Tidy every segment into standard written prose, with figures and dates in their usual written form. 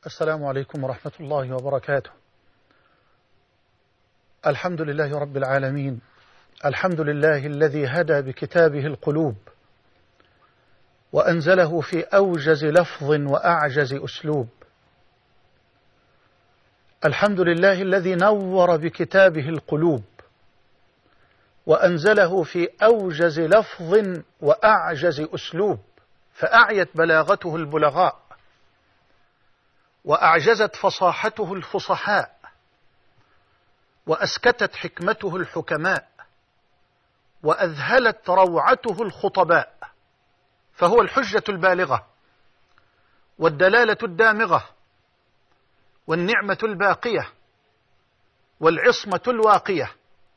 السلام عليكم ورحمة الله وبركاته. الحمد لله رب العالمين، الحمد لله الذي هدى بكتابه القلوب وأنزله في أوجز لفظ وأعجز أسلوب. الحمد لله الذي نور بكتابه القلوب وأنزله في أوجز لفظ وأعجز أسلوب، فأعيت بلاغته البلغاء وأعجزت فصاحته الفصحاء وأسكتت حكمته الحكماء وأذهلت روعته الخطباء، فهو الحجة البالغة والدلالة الدامغة والنعمة الباقية والعصمة الواقية،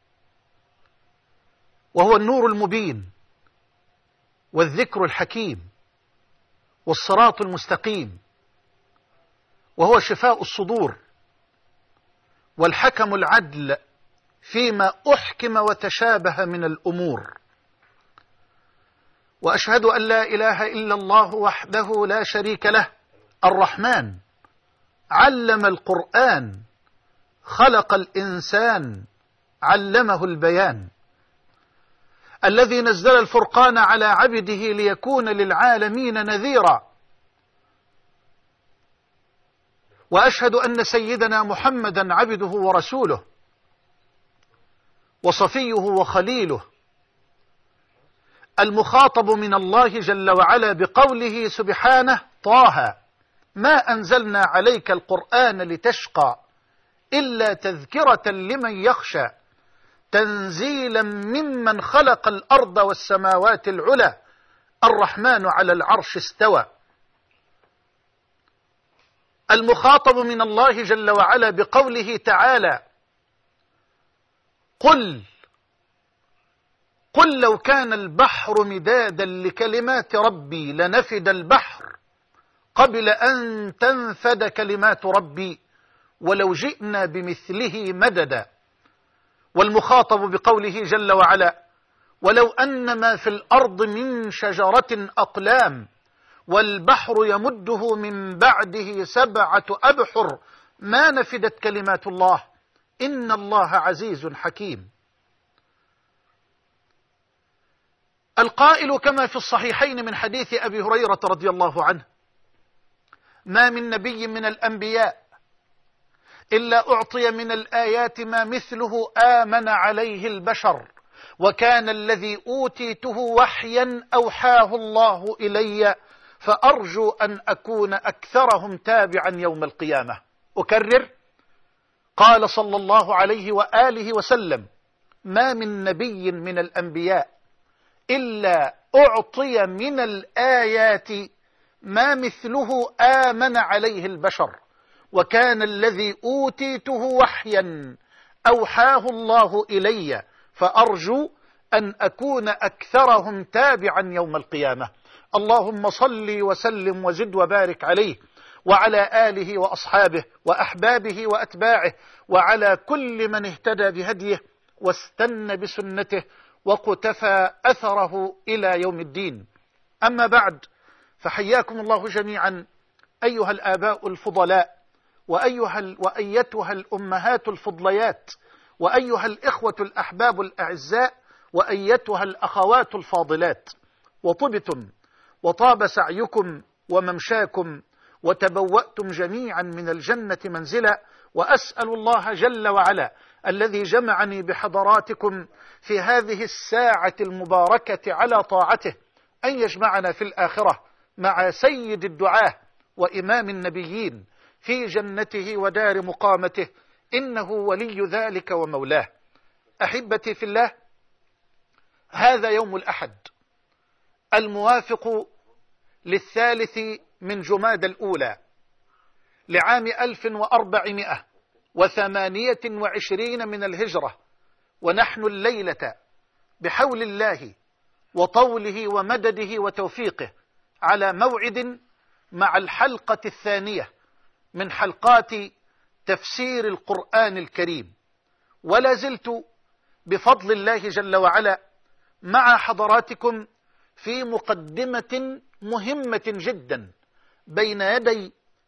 وهو النور المبين والذكر الحكيم والصراط المستقيم، وهو شفاء الصدور والحكم العدل فيما أحكم وتشابه من الأمور. وأشهد أن لا إله إلا الله وحده لا شريك له، الرحمن علم القرآن خلق الإنسان علمه البيان، الذي نزل الفرقان على عبده ليكون للعالمين نذيرا. وأشهد أن سيدنا محمدا عبده ورسوله وصفيه وخليله، المخاطب من الله جل وعلا بقوله سبحانه: طه ما أنزلنا عليك القرآن لتشقى إلا تذكرة لمن يخشى تنزيلا ممن خلق الأرض والسماوات العلى الرحمن على العرش استوى. المخاطب من الله جل وعلا بقوله تعالى: قل لو كان البحر مدادا لكلمات ربي لنفد البحر قبل أن تنفد كلمات ربي ولو جئنا بمثله مددا. والمخاطب بقوله جل وعلا: ولو أن ما في الأرض من شجرة أقلام والبحر يمده من بعده 7 أبحر ما نفدت كلمات الله إن الله عزيز حكيم. القائل كما في الصحيحين من حديث أبي هريرة رضي الله عنه: ما من نبي من الأنبياء إلا أعطي من الآيات ما مثله آمن عليه البشر، وكان الذي أوتيته وحيا أوحاه الله إلي، فأرجو أن أكون أكثرهم تابعا يوم القيامة. أكرر، قال صلى الله عليه وآله وسلم: ما من نبي من الأنبياء إلا أعطي من الآيات ما مثله آمن عليه البشر، وكان الذي أوتيته وحيا أوحاه الله إلي، فأرجو أن أكون أكثرهم تابعا يوم القيامة. اللهم صل وسلم وزد وبارك عليه وعلى آله وأصحابه وأحبابه وأتباعه وعلى كل من اهتدى بهديه واستنى بسنته وقتفى أثره إلى يوم الدين. أما بعد، فحياكم الله جميعا أيها الآباء الفضلاء وأيتها الأمهات الفضليات وأيها الإخوة الأحباب الأعزاء وأيتها الأخوات الفاضلات، وطبتم وطاب سعيكم وممشاكم وتبوأتم جميعا من الجنة منزلا، وأسأل الله جل وعلا الذي جمعني بحضراتكم في هذه الساعة المباركة على طاعته أن يجمعنا في الآخرة مع سيد الدعاة وإمام النبيين في جنته ودار مقامته، إنه ولي ذلك ومولاه. أحبتي في الله، هذا يوم الأحد الموافق 3 من جمادى الأولى لعام 1428 من الهجرة، ونحن الليلة بحول الله وطوله ومدده وتوفيقه على موعد مع الحلقة 2 من حلقات تفسير القرآن الكريم، ولا زلت بفضل الله جل وعلا مع حضراتكم في مقدمة مهمة جدا بين يدي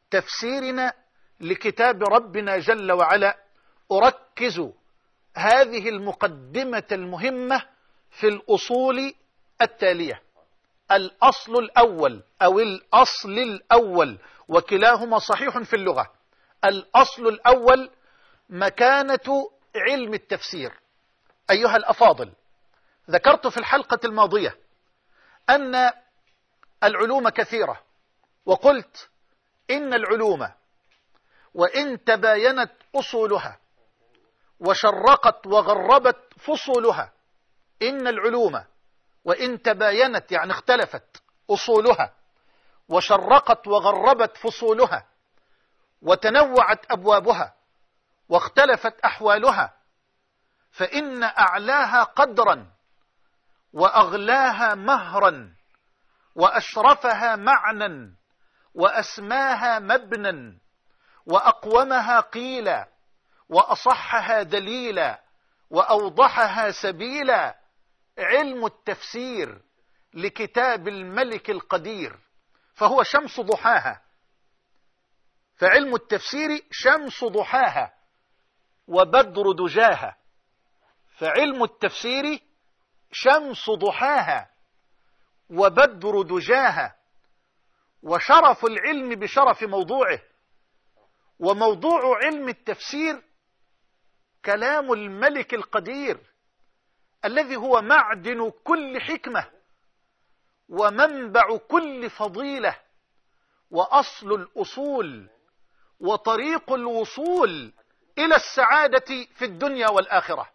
تفسيرنا لكتاب ربنا جل وعلا أركز هذه المقدمة المهمة في الأصول التالية. الأصل الأول أو الأصل الأول، وكلاهما صحيح في اللغة. الأصل الأول مكانة علم التفسير. أيها الأفاضل، ذكرت في الحلقة الماضية أن العلوم كثيرة، وقلت إن العلوم وإن تباينت أصولها وشرقت وغربت فصولها، إن العلوم وإن تباينت يعني اختلفت أصولها وشرقت وغربت فصولها وتنوعت أبوابها واختلفت أحوالها، فإن أعلاها قدرا وأغلاها مهرا وأشرفها معنى وأسماها مبنى وأقومها قيلا وأصحها دليلا وأوضحها سبيلا علم التفسير لكتاب الملك القدير، فهو شمس ضحاها. فعلم التفسير شمس ضحاها وبدر دجاها. فعلم التفسير شمس ضحاها وبدر دجاها. وشرف العلم بشرف موضوعه، وموضوع علم التفسير كلام الملك القدير الذي هو معدن كل حكمة ومنبع كل فضيلة وأصل الأصول وطريق الوصول إلى السعادة في الدنيا والآخرة.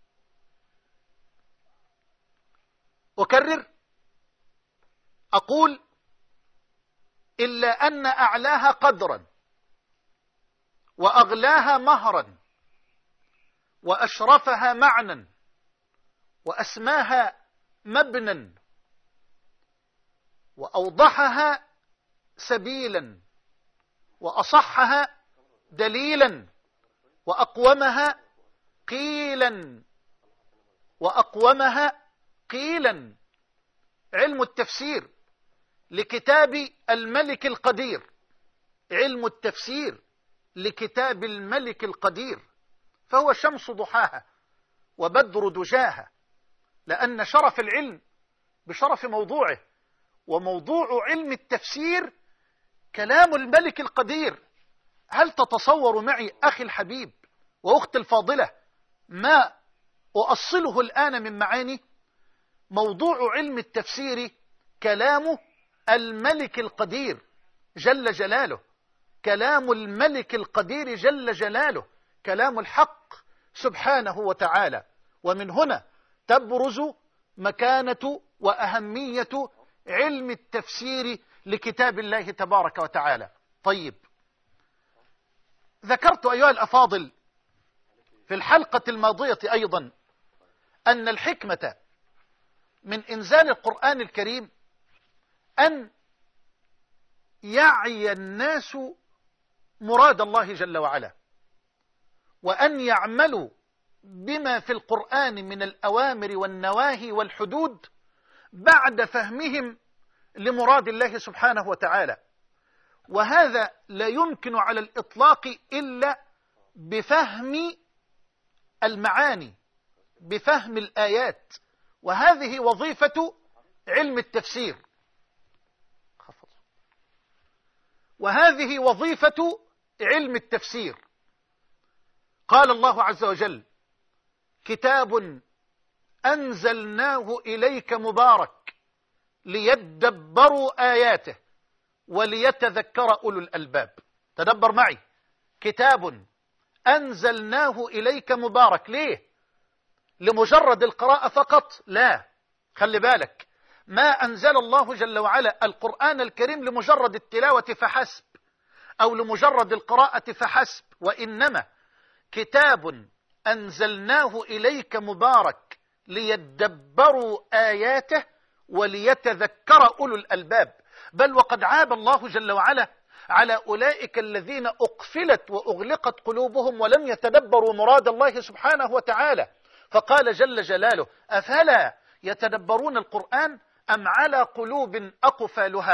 أكرر أقول إلا أن أعلاها قدرا وأغلاها مهرا وأشرفها معنى وأسماها مبنى وأوضحها سبيلا وأصحها دليلا وأقومها قيلا وأقومها قيلا. علم التفسير لكتاب الملك القدير، علم التفسير لكتاب الملك القدير، فهو شمس ضحاها وبدر دجاها، لأن شرف العلم بشرف موضوعه، وموضوع علم التفسير كلام الملك القدير. هل تتصور معي أخي الحبيب وأختي الفاضلة ما أؤصله الآن من معاني؟ موضوع علم التفسير كلام الملك القدير جل جلاله، كلام الملك القدير جل جلاله، كلام الحق سبحانه وتعالى. ومن هنا تبرز مكانة وأهمية علم التفسير لكتاب الله تبارك وتعالى. طيب، ذكرت أيها الأفاضل في الحلقة الماضية أيضا أن الحكمة من إنزال القرآن الكريم أن يعي الناس مراد الله جل وعلا، وأن يعملوا بما في القرآن من الأوامر والنواهي والحدود بعد فهمهم لمراد الله سبحانه وتعالى. وهذا لا يمكن على الإطلاق إلا بفهم المعاني، بفهم الآيات، وهذه وظيفة علم التفسير. وهذه وظيفة علم التفسير. قال الله عز وجل: كتاب أنزلناه إليك مبارك ليدبروا آياته وليتذكر أولو الألباب. تدبر معي، كتاب أنزلناه إليك مبارك. ليه؟ لمجرد القراءة فقط؟ لا، خلي بالك، ما أنزل الله جل وعلا القرآن الكريم لمجرد التلاوة فحسب أو لمجرد القراءة فحسب، وإنما كتاب أنزلناه إليك مبارك ليدبروا آياته وليتذكر أولو الألباب. بل وقد عاب الله جل وعلا على أولئك الذين أقفلت وأغلقت قلوبهم ولم يتدبروا مراد الله سبحانه وتعالى، فقال جل جلاله: أفلا يتدبرون القرآن أم على قلوب أقفالها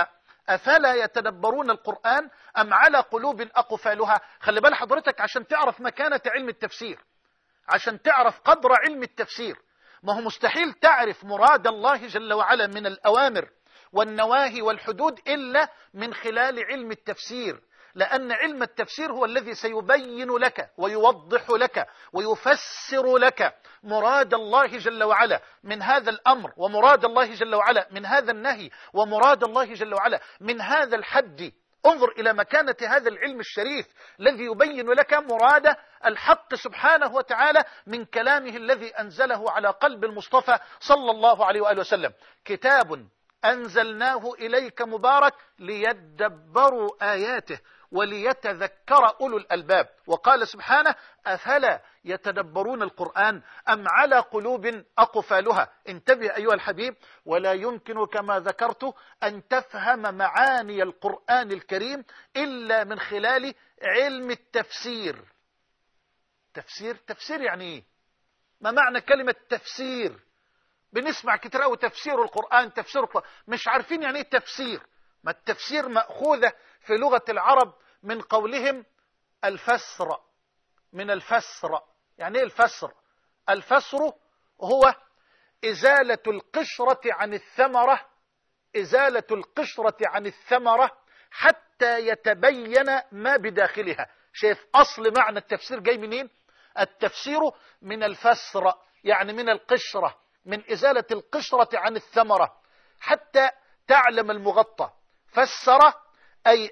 أفلا يتدبرون القرآن أم على قلوب أقفالها. خلي بال حضرتك عشان تعرف مكانة علم التفسير، عشان تعرف قدر علم التفسير. ما هو مستحيل تعرف مراد الله جل وعلا من الأوامر والنواهي والحدود إلا من خلال علم التفسير، لأن علم التفسير هو الذي سيبين لك ويوضح لك ويفسر لك مراد الله جل وعلا من هذا الأمر، ومراد الله جل وعلا من هذا النهي، ومراد الله جل وعلا من هذا الحد. انظر إلى مكانة هذا العلم الشريف الذي يبين لك مراد الحق سبحانه وتعالى من كلامه الذي أنزله على قلب المصطفى صلى الله عليه وآله وسلم. كتاب أنزلناه إليك مبارك ليدبروا آياته وليتذكر أولو الألباب. وقال سبحانه: أفلا يتدبرون القرآن أم على قلوب أقفالها. انتبه أيها الحبيب، ولا يمكن كما ذكرت أن تفهم معاني القرآن الكريم إلا من خلال علم التفسير. تفسير يعني إيه؟ ما معنى كلمة تفسير؟ بنسمع كتير قوي تفسير القرآن، تفسير القرآن، مش عارفين يعني ايه تفسير. ما التفسير مأخوذة في لغة العرب من قولهم الفسر، من الفسر. يعني ايه الفسر؟ الفسر هو إزالة القشرة عن الثمرة، إزالة القشرة عن الثمرة حتى يتبين ما بداخلها. شايف أصل معنى التفسير جاي منين؟ التفسير من الفسر، يعني من القشرة، من إزالة القشرة عن الثمرة حتى تعلم المغطى. فسر أي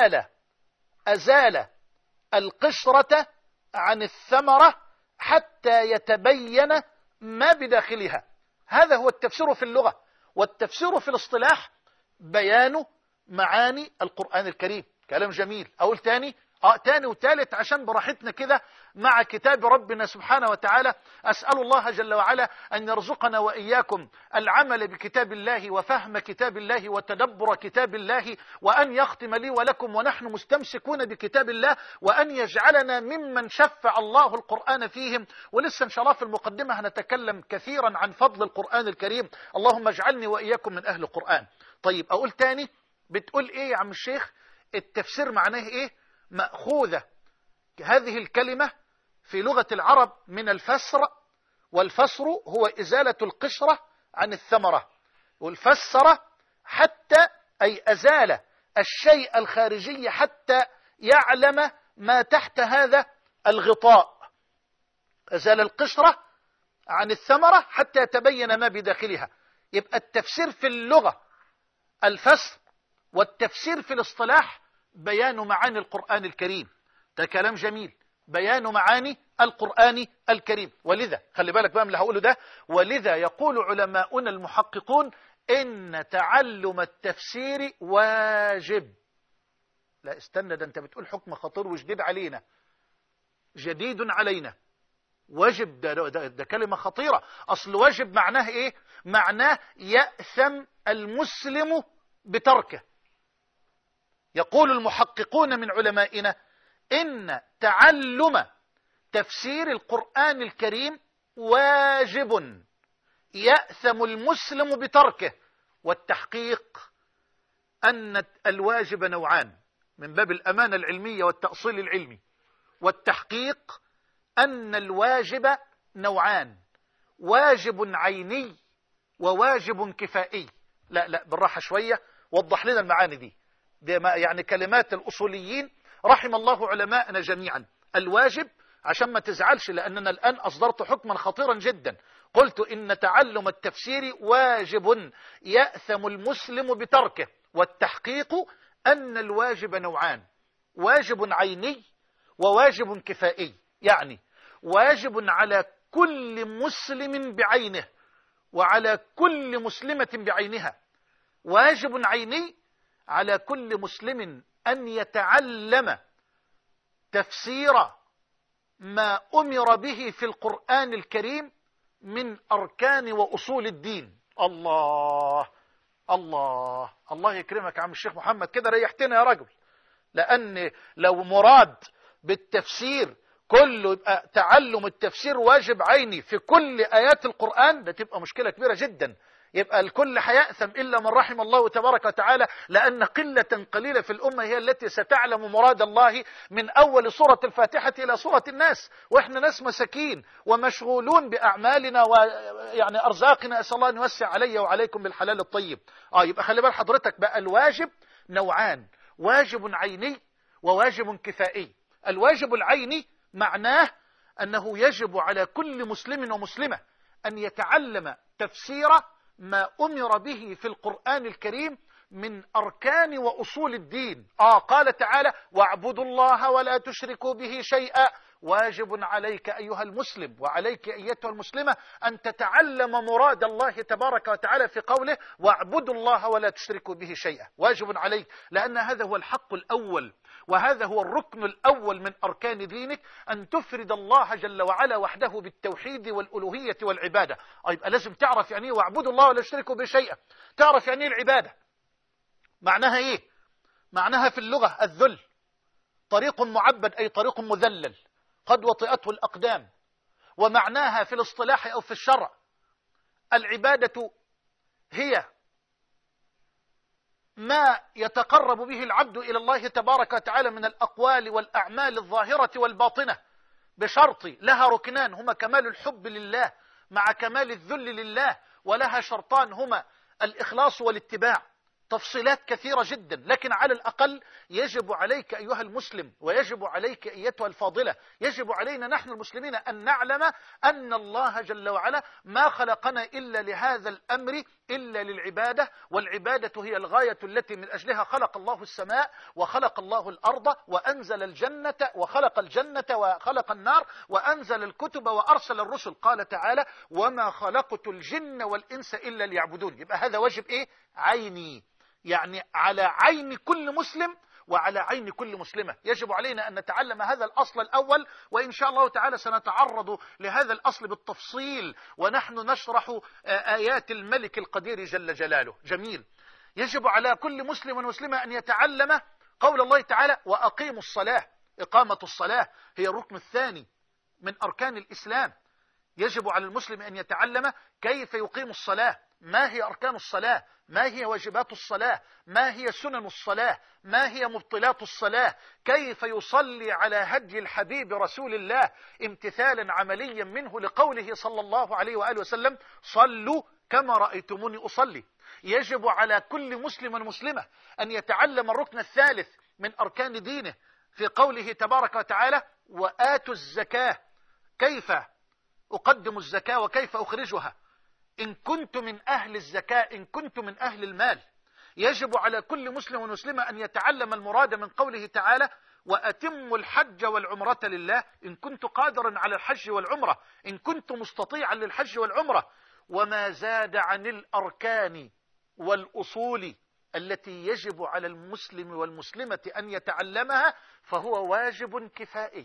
أزال القشرة عن الثمرة حتى يتبين ما بداخلها. هذا هو التفسير في اللغة. والتفسير في الاصطلاح بيان معاني القرآن الكريم. كلام جميل. أقول تاني وتالت عشان براحتنا كده مع كتاب ربنا سبحانه وتعالى. أسأل الله جل وعلا أن يرزقنا وإياكم العمل بكتاب الله وفهم كتاب الله وتدبر كتاب الله، وأن يختم لي ولكم ونحن مستمسكون بكتاب الله، وأن يجعلنا ممن شفع الله القرآن فيهم. ولسه إن شاء الله في المقدمة هنتكلم كثيرا عن فضل القرآن الكريم. اللهم اجعلني وإياكم من أهل القرآن. طيب أقول تاني، بتقول إيه يا عم الشيخ؟ التفسير معناه إيه؟ مأخوذة هذه الكلمة في لغة العرب من الفسر، والفسر هو إزالة القشرة عن الثمرة، والفسر حتى أي أزال الشيء الخارجي حتى يعلم ما تحت هذا الغطاء. أزال القشرة عن الثمرة حتى يتبين ما بداخلها. يبقى التفسير في اللغة الفسر، والتفسير في الاصطلاح بيان معاني القرآن الكريم. ده كلام جميل، بيان معاني القرآن الكريم. ولذا خلي بالك بقى من اللي هقوله ده، ولذا يقول علماؤنا المحققون إن تعلم التفسير واجب. لا استنى، ده انت بتقول حكم خطير وجديد علينا، جديد علينا. واجب ده كلمة خطيرة. أصل واجب معناه إيه؟ معناه يأثم المسلم بتركه. يقول المحققون من علمائنا إن تعلم تفسير القرآن الكريم واجب يأثم المسلم بتركه. والتحقيق أن الواجب نوعان من باب الأمانة العلمية والتأصيل العلمي. والتحقيق أن الواجب نوعان: واجب عيني وواجب كفائي. لا بالراحة شوية، وضح لنا المعاني دي يعني كلمات الأصوليين رحم الله علماءنا جميعا. الواجب، عشان ما تزعلش لأننا الآن أصدرت حكما خطيرا جدا، قلت إن تعلم التفسير واجب يأثم المسلم بتركه. والتحقيق أن الواجب نوعان: واجب عيني وواجب كفائي. يعني واجب على كل مسلم بعينه وعلى كل مسلمة بعينها. واجب عيني على كل مسلم أن يتعلم تفسير ما أمر به في القرآن الكريم من أركان وأصول الدين. الله الله الله يكرمك يا عم الشيخ محمد، كده ريحتنا يا رجل. لأن لو مراد بالتفسير كله يبقى تعلم التفسير واجب عيني في كل آيات القرآن، ده تبقى مشكلة كبيرة جدا. يبقى الكل هيأثم إلا من رحم الله تبارك وتعالى، لأن قلة قليلة في الأمة هي التي ستعلم مراد الله من أول سورة الفاتحة إلى سورة الناس، وإحنا ناس مساكين ومشغولون بأعمالنا ويعني أرزاقنا، أسأل الله أن يوسع علي وعليكم بالحلال الطيب. يبقى خلي بال حضرتك بقى، الواجب نوعان: واجب عيني وواجب كفائي. الواجب العيني معناه أنه يجب على كل مسلم ومسلمة أن يتعلم تفسير ما أمر به في القرآن الكريم من أركان وأصول الدين. قال تعالى: واعبدوا الله ولا تشركوا به شيئا. واجب عليك أيها المسلم وعليك أيتها المسلمة أن تتعلم مراد الله تبارك وتعالى في قوله: واعبدوا الله ولا تشركوا به شيئا. واجب عليك، لأن هذا هو الحق الأول، وهذا هو الركن الأول من أركان دينك، أن تفرد الله جل وعلا وحده بالتوحيد والألوهية والعبادة. يبقى لازم تعرف يعني ايه واعبدوا الله ولا تشركوا به شيئا، تعرف يعني ايه العبادة، معناها ايه؟ معناها في اللغة الذل، طريق معبد أي طريق مذلل قد وطئته الأقدام. ومعناها في الاصطلاح أو في الشرع، العبادة هي ما يتقرب به العبد إلى الله تبارك وتعالى من الأقوال والأعمال الظاهرة والباطنة، بشرط لها ركنان هما كمال الحب لله مع كمال الذل لله، ولها شرطان هما الإخلاص والاتباع. تفصيلات كثيرة جدا، لكن على الأقل يجب عليك أيها المسلم ويجب عليك أيتها الفاضلة، يجب علينا نحن المسلمين أن نعلم أن الله جل وعلا ما خلقنا إلا لهذا الأمر، إلا للعبادة، والعبادة هي الغاية التي من أجلها خلق الله السماء وخلق الله الأرض وأنزل الجنة وخلق الجنة وخلق النار وأنزل الكتب وأرسل الرسل. قال تعالى: وما خلقت الجن والإنس إلا ليعبدون. يبقى هذا واجب إيه؟ عيني، يعني على عين كل مسلم وعلى عين كل مسلمة. يجب علينا أن نتعلم هذا الأصل الأول، وإن شاء الله تعالى سنتعرض لهذا الأصل بالتفصيل ونحن نشرح آيات الملك القدير جل جلاله. جميل. يجب على كل مسلم ومسلمة أن يتعلم قول الله تعالى: وأقيموا الصلاة. إقامة الصلاة هي الركن الثاني من أركان الإسلام. يجب على المسلم أن يتعلم كيف يقيم الصلاة، ما هي أركان الصلاة، ما هي واجبات الصلاة، ما هي سنن الصلاة، ما هي مبطلات الصلاة، كيف يصلي على هدي الحبيب رسول الله امتثالا عمليا منه لقوله صلى الله عليه وآله وسلم: صلوا كما رأيتموني أصلي. يجب على كل مسلم ومسلمة أن يتعلم الركن الثالث من أركان دينه في قوله تبارك وتعالى: وآتوا الزكاة. كيف أقدم الزكاة وكيف أخرجها؟ إن كنت من أهل الزكاة، إن كنت من أهل المال. يجب على كل مسلم ومسلمة أن يتعلم المراد من قوله تعالى: وأتموا الحج والعمرة لله إن كنت قادرا على الحج والعمرة، إن كنت مستطيعا للحج والعمرة. وما زاد عن الأركان والأصول التي يجب على المسلم والمسلمة أن يتعلمها فهو واجب كفائي.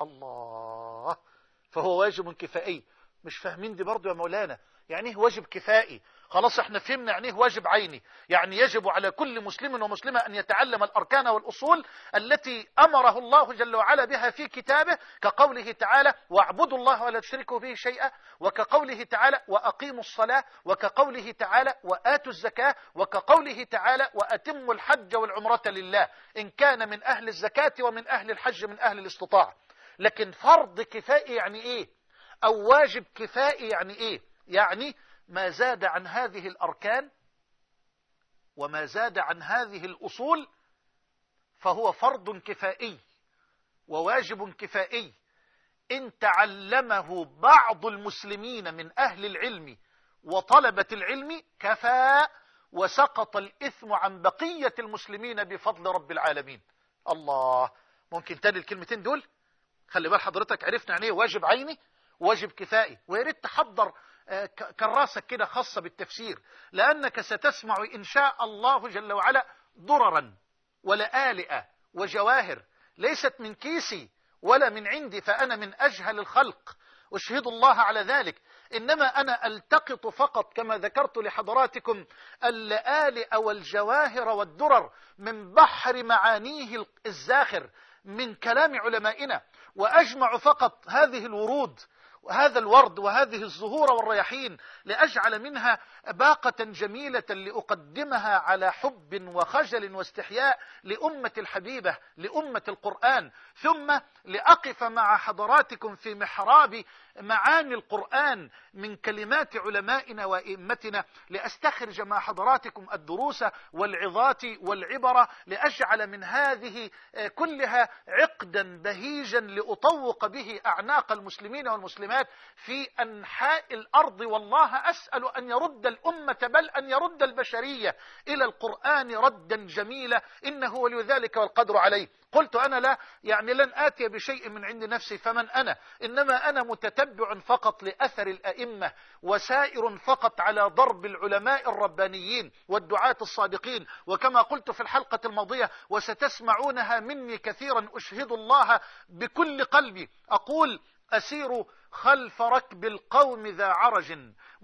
الله، فهو واجب كفائي. مش فاهمين دي برضو يا مولانا؟ يعني ايه واجب كفائي؟ خلاص احنا فهمنا يعني ايه واجب عيني. يعني يجب على كل مسلم ومسلمة أن يتعلم الأركان والأصول التي أمره الله جل وعلا بها في كتابه، كقوله تعالى: واعبدوا الله ولا تشركوا به شيئا، وكقوله تعالى: وأقيموا الصلاة، وكقوله تعالى: وآتوا الزكاة، وكقوله تعالى: وأتموا الحج والعمرة لله إن كان من أهل الزكاة ومن أهل الحج من أهل الاستطاعة. لكن فرض كفائي يعني ايه؟ أو واجب كفائي يعني ايه؟ يعني ما زاد عن هذه الأركان وما زاد عن هذه الأصول فهو فرض كفائي وواجب كفائي. إن تعلمه بعض المسلمين من أهل العلم وطلبة العلم كفى، وسقط الإثم عن بقية المسلمين بفضل رب العالمين. الله، ممكن تاني الكلمتين دول؟ خلي بال حضرتك، عرفنا يعني ايه واجب عيني واجب كفائي. وياريت تحضر كراسك كده خاصة بالتفسير، لأنك ستسمع إن شاء الله جل وعلا ضررا ولآلئة وجواهر ليست من كيسي ولا من عندي، فأنا من أجهل الخلق أشهد الله على ذلك. إنما أنا ألتقط فقط كما ذكرت لحضراتكم اللآلئ والجواهر والدرر من بحر معانيه الزاخر من كلام علمائنا، وأجمع فقط هذه الورود هذا الورد وهذه الزهور والرياحين لأجعل منها باقة جميلة لأقدمها على حب وخجل واستحياء لأمة الحبيبة، لأمة القرآن، ثم لأقف مع حضراتكم في محراب معاني القرآن من كلمات علمائنا وإمتنا، لأستخرج مع حضراتكم الدروس والعظات والعبر، لأجعل من هذه كلها عقدا بهيجا لأطوق به أعناق المسلمين والمسلمات في أنحاء الأرض. والله أسأل أن يرد الأمة بل أن يرد البشرية إلى القرآن ردا جميلا، إنه ولي ذلك والقدر عليه. قلت أنا لن آتي بشيء من عند نفسي، فمن أنا؟ إنما أنا متتبع فقط لأثر الأئمة، وسائر فقط على ضرب العلماء الربانيين والدعاة الصادقين. وكما قلت في الحلقة الماضية وستسمعونها مني كثيرا، أشهد الله بكل قلبي أقول: أسير خلف ركب القوم ذا عرج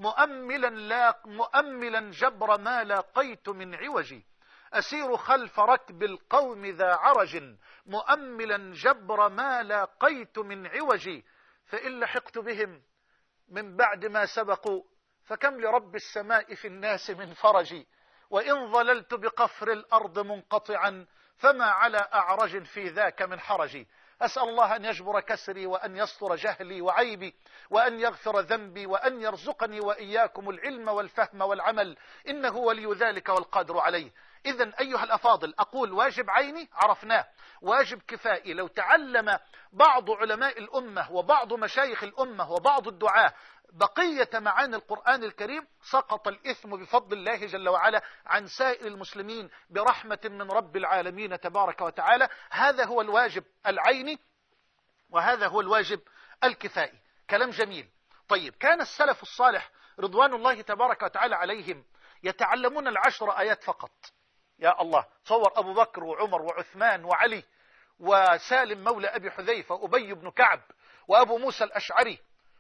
مؤملا جبر ما لاقيت من عوج. أسير خلف ركب القوم ذا عرج مؤملا جبر ما لاقيت من عوج. فإن لحقت بهم من بعد ما سبقوا فكم لرب السماء في الناس من فرج. وإن ظللت بقفر الأرض منقطعا فما على أعرج في ذاك من حرج. أسأل الله أن يجبر كسري وأن يستر جهلي وعيبي وأن يغفر ذنبي وأن يرزقني وإياكم العلم والفهم والعمل، إنه ولي ذلك والقادر عليه. إذن أيها الأفاضل، أقول واجب عيني عرفناه، واجب كفائي. لو تعلم بعض علماء الأمة وبعض مشايخ الأمة وبعض الدعاة بقية معاني القرآن الكريم سقط الإثم بفضل الله جل وعلا عن سائر المسلمين برحمة من رب العالمين تبارك وتعالى. هذا هو الواجب العيني وهذا هو الواجب الكفائي. كلام جميل. طيب، كان السلف الصالح رضوان الله تبارك وتعالى عليهم يتعلمون 10 آيات فقط. يا الله، تصور أبو بكر وعمر وعثمان وعلي وسالم مولى أبي حذيفة وأبي بن كعب وأبو موسى الأشعري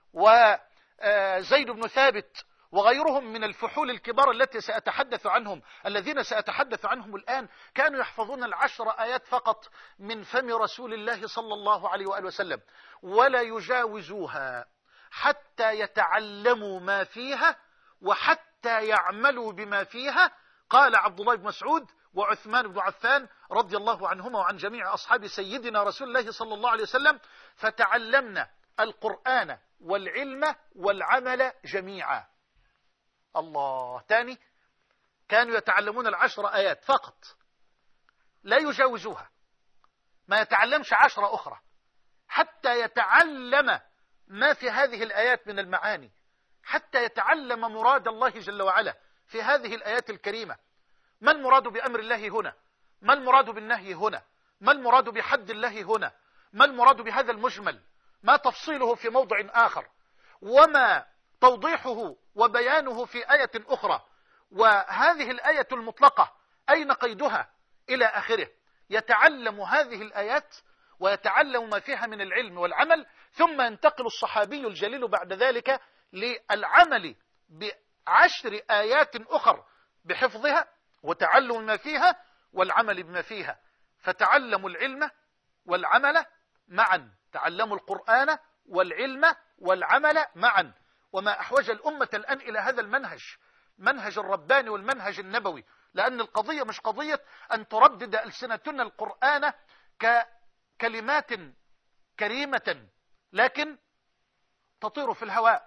وزيد بن ثابت وغيرهم من الفحول الكبار الذين سأتحدث عنهم الآن، كانوا يحفظون 10 آيات فقط من فم رسول الله صلى الله عليه وآله وسلم، ولا يجاوزوها حتى يتعلموا ما فيها وحتى يعملوا بما فيها. قال عبد الله بن مسعود وعثمان بن عفان رضي الله عنهما وعن جميع أصحاب سيدنا رسول الله صلى الله عليه وسلم: فتعلمنا القرآن والعلم والعمل جميعا. الله، تاني، كانوا يتعلمون 10 آيات فقط لا يجاوزوها، ما يتعلمش 10 أخرى، حتى يتعلم ما في هذه الآيات من المعاني، حتى يتعلم مراد الله جل وعلا في هذه الآيات الكريمة. ما المراد بأمر الله هنا؟ ما المراد بالنهي هنا؟ ما المراد بحد الله هنا؟ ما المراد بهذا المجمل؟ ما تفصيله في موضع آخر؟ وما توضيحه وبيانه في آية أخرى؟ وهذه الآية المطلقة أين قيدها؟ إلى آخره. يتعلم هذه الآيات ويتعلم ما فيها من العلم والعمل، ثم ينتقل الصحابي الجليل بعد ذلك للعمل ب10 آيات أخر بحفظها وتعلم ما فيها والعمل بما فيها. فتعلموا العلم والعمل معا، تعلموا القرآن والعلم والعمل معا. وما أحوج الأمة الآن إلى هذا المنهج الرباني والمنهج النبوي، لأن القضية مش قضية أن تردد ألسنتنا القرآن ككلمات كريمة لكن تطير في الهواء.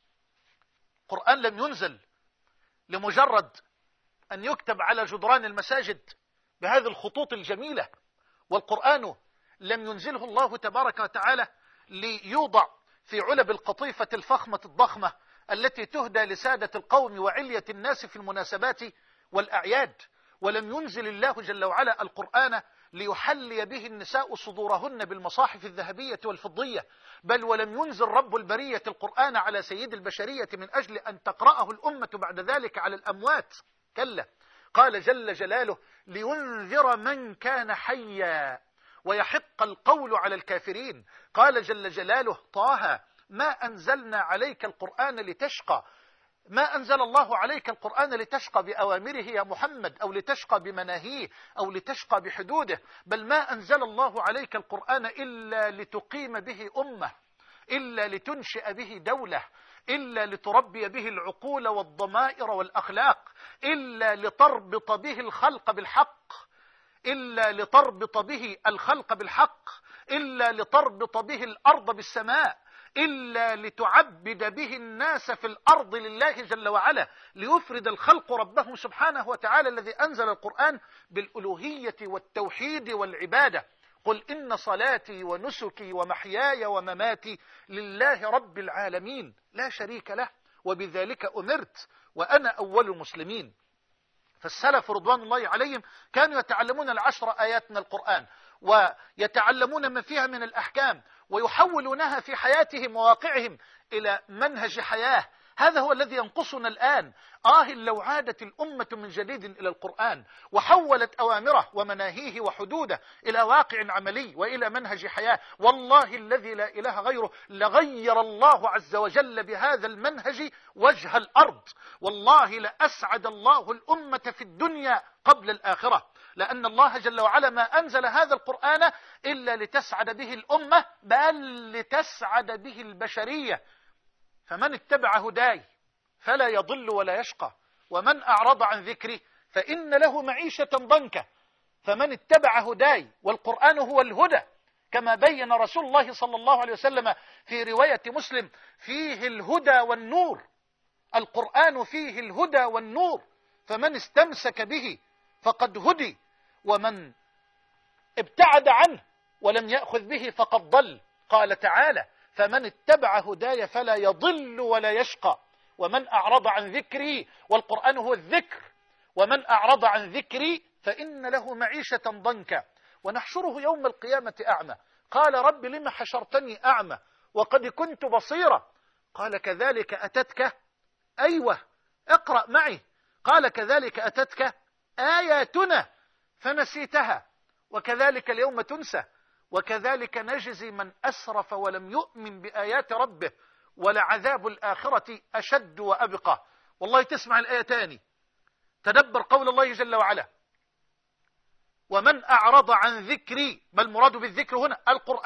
القرآن لم ينزل لمجرد أن يكتب على جدران المساجد بهذه الخطوط الجميلة، والقرآن لم ينزله الله تبارك وتعالى ليوضع في علب القطيفة الفخمة الضخمة التي تهدى لسادة القوم وعلية الناس في المناسبات والأعياد. ولم ينزل الله جل وعلا القرآن ليحلي به النساء صدورهن بالمصاحف الذهبية والفضية، بل ولم ينزل رب البرية القرآن على سيد البشرية من أجل أن تقرأه الأمة بعد ذلك على الأموات. كلا، قال جل جلاله: لينذر من كان حيا ويحق القول على الكافرين. قال جل جلاله: طه ما أنزلنا عليك القرآن لتشقى. ما أنزل الله عليك القرآن لتشقى بأوامره يا محمد، أو لتشقى بمناهيه، أو لتشقى بحدوده، بل ما أنزل الله عليك القرآن إلا لتقيم به أمة، إلا لتنشئ به دولة، إلا لتربي به العقول والضمائر والأخلاق، إلا لتربط به الخلق بالحق، إلا لتربط به الخلق بالحق، إلا لتربط به الأرض بالسماء، إلا لتعبد به الناس في الأرض لله جل وعلا، ليفرد الخلق ربهم سبحانه وتعالى الذي أنزل القرآن بالألوهية والتوحيد والعبادة. قل إن صلاتي ونسكي ومحياي ومماتي لله رب العالمين لا شريك له وبذلك أمرت وأنا أول المسلمين. فالسلف رضوان الله عليهم كانوا يتعلمون ال10 آيات من القرآن ويتعلمون ما فيها من الأحكام ويحولونها في حياتهم وواقعهم إلى منهج حياة. هذا هو الذي ينقصنا الآن. لو عادت الأمة من جديد إلى القرآن وحولت أوامره ومناهيه وحدوده إلى واقع عملي وإلى منهج حياة، والله الذي لا إله غيره لغير الله عز وجل بهذا المنهج وجه الأرض. والله لأسعد الله الأمة في الدنيا قبل الآخرة، لأن الله جل وعلا ما أنزل هذا القرآن إلا لتسعد به الأمة، بل لتسعد به البشرية. فمن اتبع هداي فلا يضل ولا يشقى، ومن أعرض عن ذكري فإن له معيشة ضنكا. فمن اتبع هداي، والقرآن هو الهدى كما بين رسول الله صلى الله عليه وسلم في رواية مسلم: فيه الهدى والنور. القرآن فيه الهدى والنور، فمن استمسك به فقد هدي، ومن ابتعد عنه ولم يأخذ به فقد ضل. قال تعالى: فمن اتبع هداي فلا يضل ولا يشقى، ومن أعرض عن ذكري، والقرآن هو الذكر، ومن أعرض عن ذكري فإن له معيشة ضنكا ونحشره يوم القيامة أعمى. قال: رب لم حشرتني أعمى وقد كنت بصيرا. قال: كذلك أتتك، أيوة اقرأ معي، قال: كذلك أتتك آياتنا فنسيتها وكذلك اليوم تنسى وكذلك نجزي من أسرف ولم يؤمن بآيات ربه ولعذاب الآخرة أشد وأبقى. والله تسمع الآية تاني، تدبر قول الله جل وعلا: ومن أعرض عن ذكري. ما المراد بالذكر هنا؟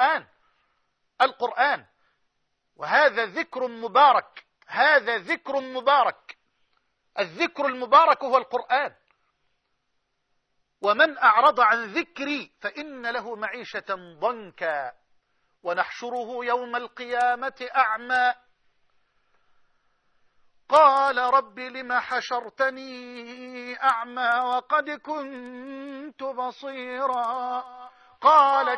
القرآن، وهذا ذكر مبارك، هذا ذكر مبارك، الذكر المبارك هو القرآن. ومن أعرض عن ذكري فإن له معيشة ضنكا ونحشره يوم القيامة أعمى. قال: رب لم حشرتني أعمى وقد كنت بصيرا. قال: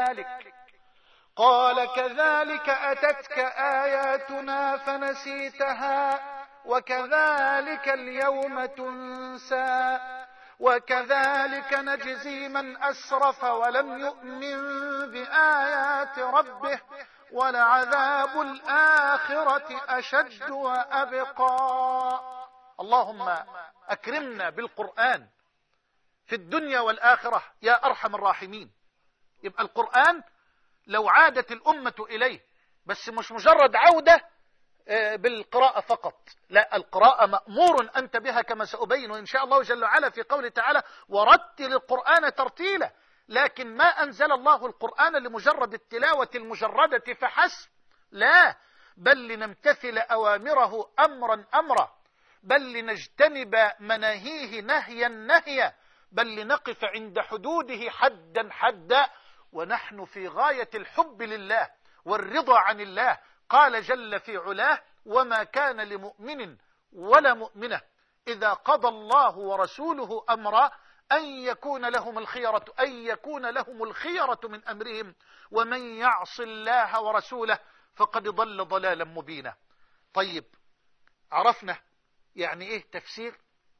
كذلك أتتك آياتنا فنسيتها وكذلك اليوم تنسى وكذلك نجزي من أسرف ولم يؤمن بآيات ربه ولعذاب الآخرة أشد وأبقى. اللهم أكرمنا بالقرآن في الدنيا والآخرة يا أرحم الراحمين. يبقى القرآن لو عادت الأمة إليه، بس مش مجرد عودة بالقراءة فقط، لا، القراءة مأمور أنت بها كما سأبين إن شاء الله جل وعلا في قوله تعالى: ورتل القرآن ترتيلا. لكن ما أنزل الله القرآن لمجرد التلاوة المجردة فحسب، لا، بل لنمتثل أوامره أمرا أمرا، بل لنجتنب مناهيه نهيا نهيا، بل لنقف عند حدوده حدا حدا، ونحن في غاية الحب لله والرضا عن الله. قال جل في علاه: وما كان لمؤمن ولا مؤمنة إذا قضى الله ورسوله أمرا أن يكون لهم الخيرة من أمرهم ومن يعص الله ورسوله فقد ضل ضلالا مبينا. طيب، عرفنا يعني إيه تفسير،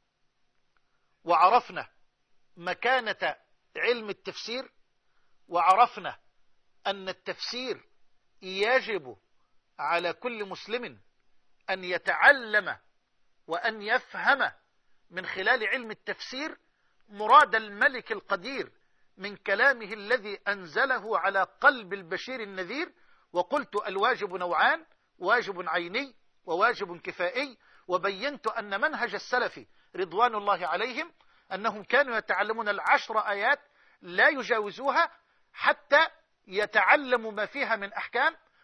وعرفنا مكانة علم التفسير، وعرفنا أن التفسير يجب على كل مسلم أن يتعلم وأن يفهم من خلال علم التفسير مراد الملك القدير من كلامه الذي أنزله على قلب البشير النذير. وقلت الواجب نوعان: واجب عيني وواجب كفائي. وبينت أن منهج السلف رضوان الله عليهم أنهم كانوا يتعلمون 10 آيات لا يجاوزوها حتى يتعلموا ما فيها من أحكام،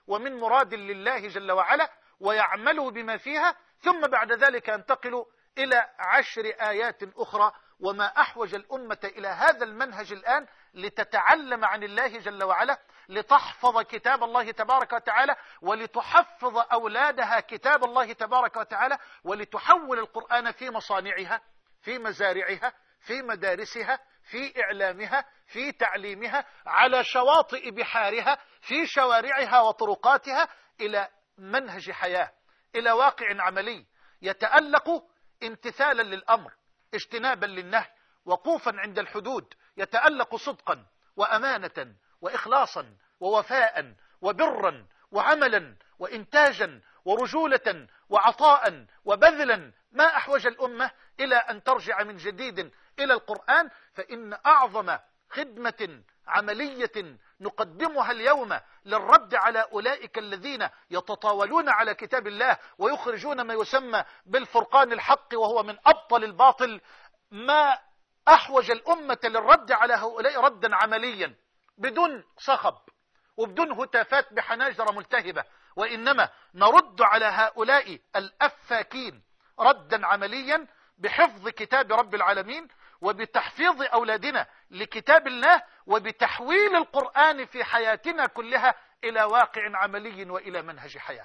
ومن مراد لله جل وعلا ويعملوا بما فيها، ثم بعد ذلك ينتقلوا إلى 10 آيات أخرى. وما أحوج الأمة إلى هذا المنهج الآن لتتعلم عن الله جل وعلا، لتحفظ كتاب الله تبارك وتعالى، ولتحفظ أولادها كتاب الله تبارك وتعالى، ولتحول القرآن في مصانعها، في مزارعها، في مدارسها، في إعلامها، في تعليمها، على شواطئ بحارها، في شوارعها وطرقاتها، إلى منهج حياة، إلى واقع عملي يتألق امتثالا للأمر، اجتنابا للنهي، وقوفا عند الحدود، يتألق صدقا وأمانة وإخلاصا ووفاء وبرا وعملا وإنتاجا ورجولة وعطاء وبذلا. ما أحوج الأمة إلى أن ترجع من جديد إلى القرآن، فإن أعظم خدمة عملية نقدمها اليوم للرد على أولئك الذين يتطاولون على كتاب الله ويخرجون ما يسمى بالفرقان الحق وهو من أبطل الباطل، ما أحوج الأمة للرد على هؤلاء ردا عمليا بدون صخب وبدون هتافات بحناجر ملتهبة، وإنما نرد على هؤلاء الأفاكين ردا عمليا بحفظ كتاب رب العالمين، وبتحفيظ أولادنا لكتاب الله، وبتحويل القرآن في حياتنا كلها إلى واقع عملي وإلى منهج حياة.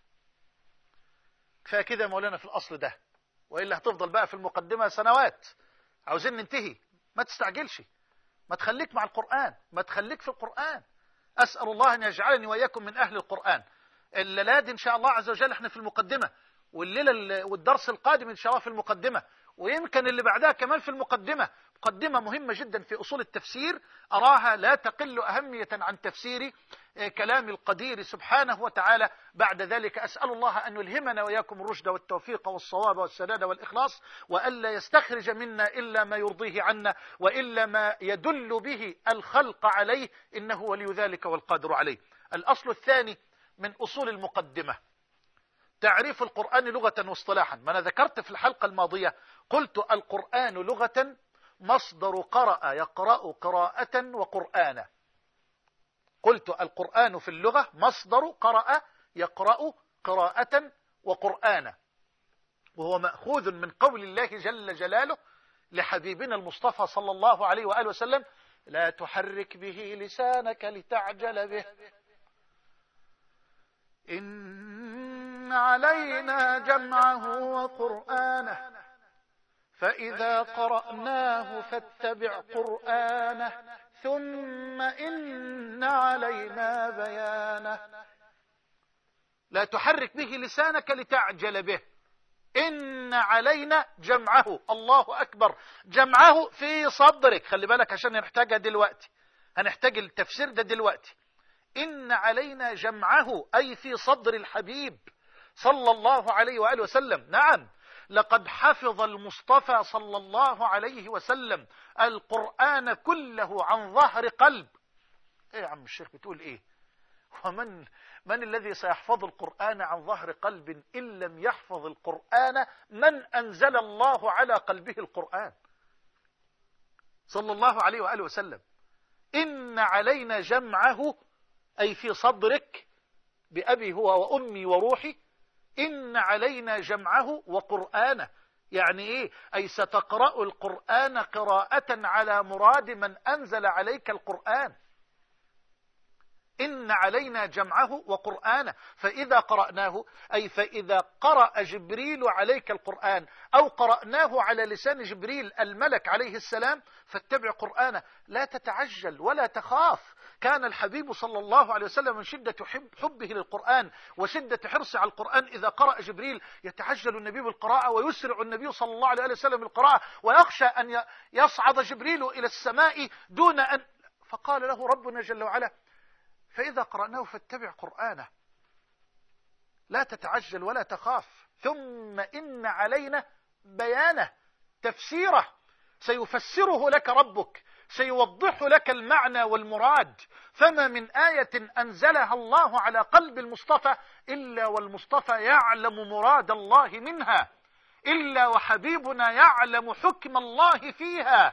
فكذا مولانا في الأصل ده، وإلا هتفضل بقى في المقدمة سنوات. عاوزين ننتهي، ما تستعجلش، ما تخليك مع القرآن، ما تخليك في القرآن. أسأل الله أن يجعلني وإياكم من أهل القرآن. الليلة دي إن شاء الله عز وجل احنا في المقدمة، والليلة والدرس القادم إن شاء الله في المقدمة، ويمكن اللي بعدها كمان في المقدمة. مقدمة مهمة جدا في أصول التفسير، أراها لا تقل أهمية عن تفسير كلام القدير سبحانه وتعالى. بعد ذلك أسأل الله أن يلهمنا وإياكم الرشد والتوفيق والصواب والسداد والإخلاص، وألا يستخرج منا إلا ما يرضيه عنا، وإلا ما يدل به الخلق عليه، إنه ولي ذلك والقادر عليه. الأصل الثاني من أصول المقدمة تعريف القرآن لغة واصطلاحا. ما أنا ذكرت في الحلقة الماضية، قلت القرآن لغة مصدر قرأ يقرأ قراءة وقرآنا. قلت القرآن في اللغة مصدر قرأ يقرأ قراءة وقرآنا، وهو مأخوذ من قول الله جل جلاله لحبيبنا المصطفى صلى الله عليه وآله وسلم: لا تحرك به لسانك لتعجل به إن علينا جمعه وقرآنه فإذا قرأناه فاتبع قرآنه ثم إن علينا بيانه. لا تحرك به لسانك لتعجل به إن علينا جمعه. الله أكبر، جمعه في صدرك. خلي بالك عشان نحتاجها دلوقتي، هنحتاج التفسير ده دلوقتي. إن علينا جمعه أي في صدر الحبيب صلى الله عليه وآله وسلم. نعم، لقد حفظ المصطفى صلى الله عليه وسلم القرآن كله عن ظهر قلب. ايه يا عم الشيخ بتقول ايه؟ من الذي سيحفظ القرآن عن ظهر قلب إن لم يحفظ القرآن من أنزل الله على قلبه القرآن صلى الله عليه وآله وسلم. إن علينا جمعه أي في صدرك بأبي هو وأمي وروحي. إن علينا جمعه وقرآنه، يعني إيه؟ أي ستقرأ القرآن قراءة على مراد من أنزل عليك القرآن. إن علينا جمعه وقرآنه فإذا قرأناه أي فإذا قرأ جبريل عليك القرآن أو قرأناه على لسان جبريل الملك عليه السلام فاتبع قرآنه. لا تتعجل ولا تخاف. كان الحبيب صلى الله عليه وسلم من شدة حبه للقرآن وشدة حرصه على القرآن إذا قرأ جبريل يتعجل النبي بالقراءة ويسرع النبي صلى الله عليه وسلم بالقراءة ويخشى أن يصعد جبريل إلى السماء دون أن، فقال له ربنا جل وعلا: فإذا قرأناه فاتبع قرآنه. لا تتعجل ولا تخاف. ثم إن علينا بيانه، تفسيره، سيفسره لك ربك، سيوضح لك المعنى والمراد. فما من آية أنزلها الله على قلب المصطفى إلا والمصطفى يعلم مراد الله منها، إلا وحبيبنا يعلم حكم الله فيها،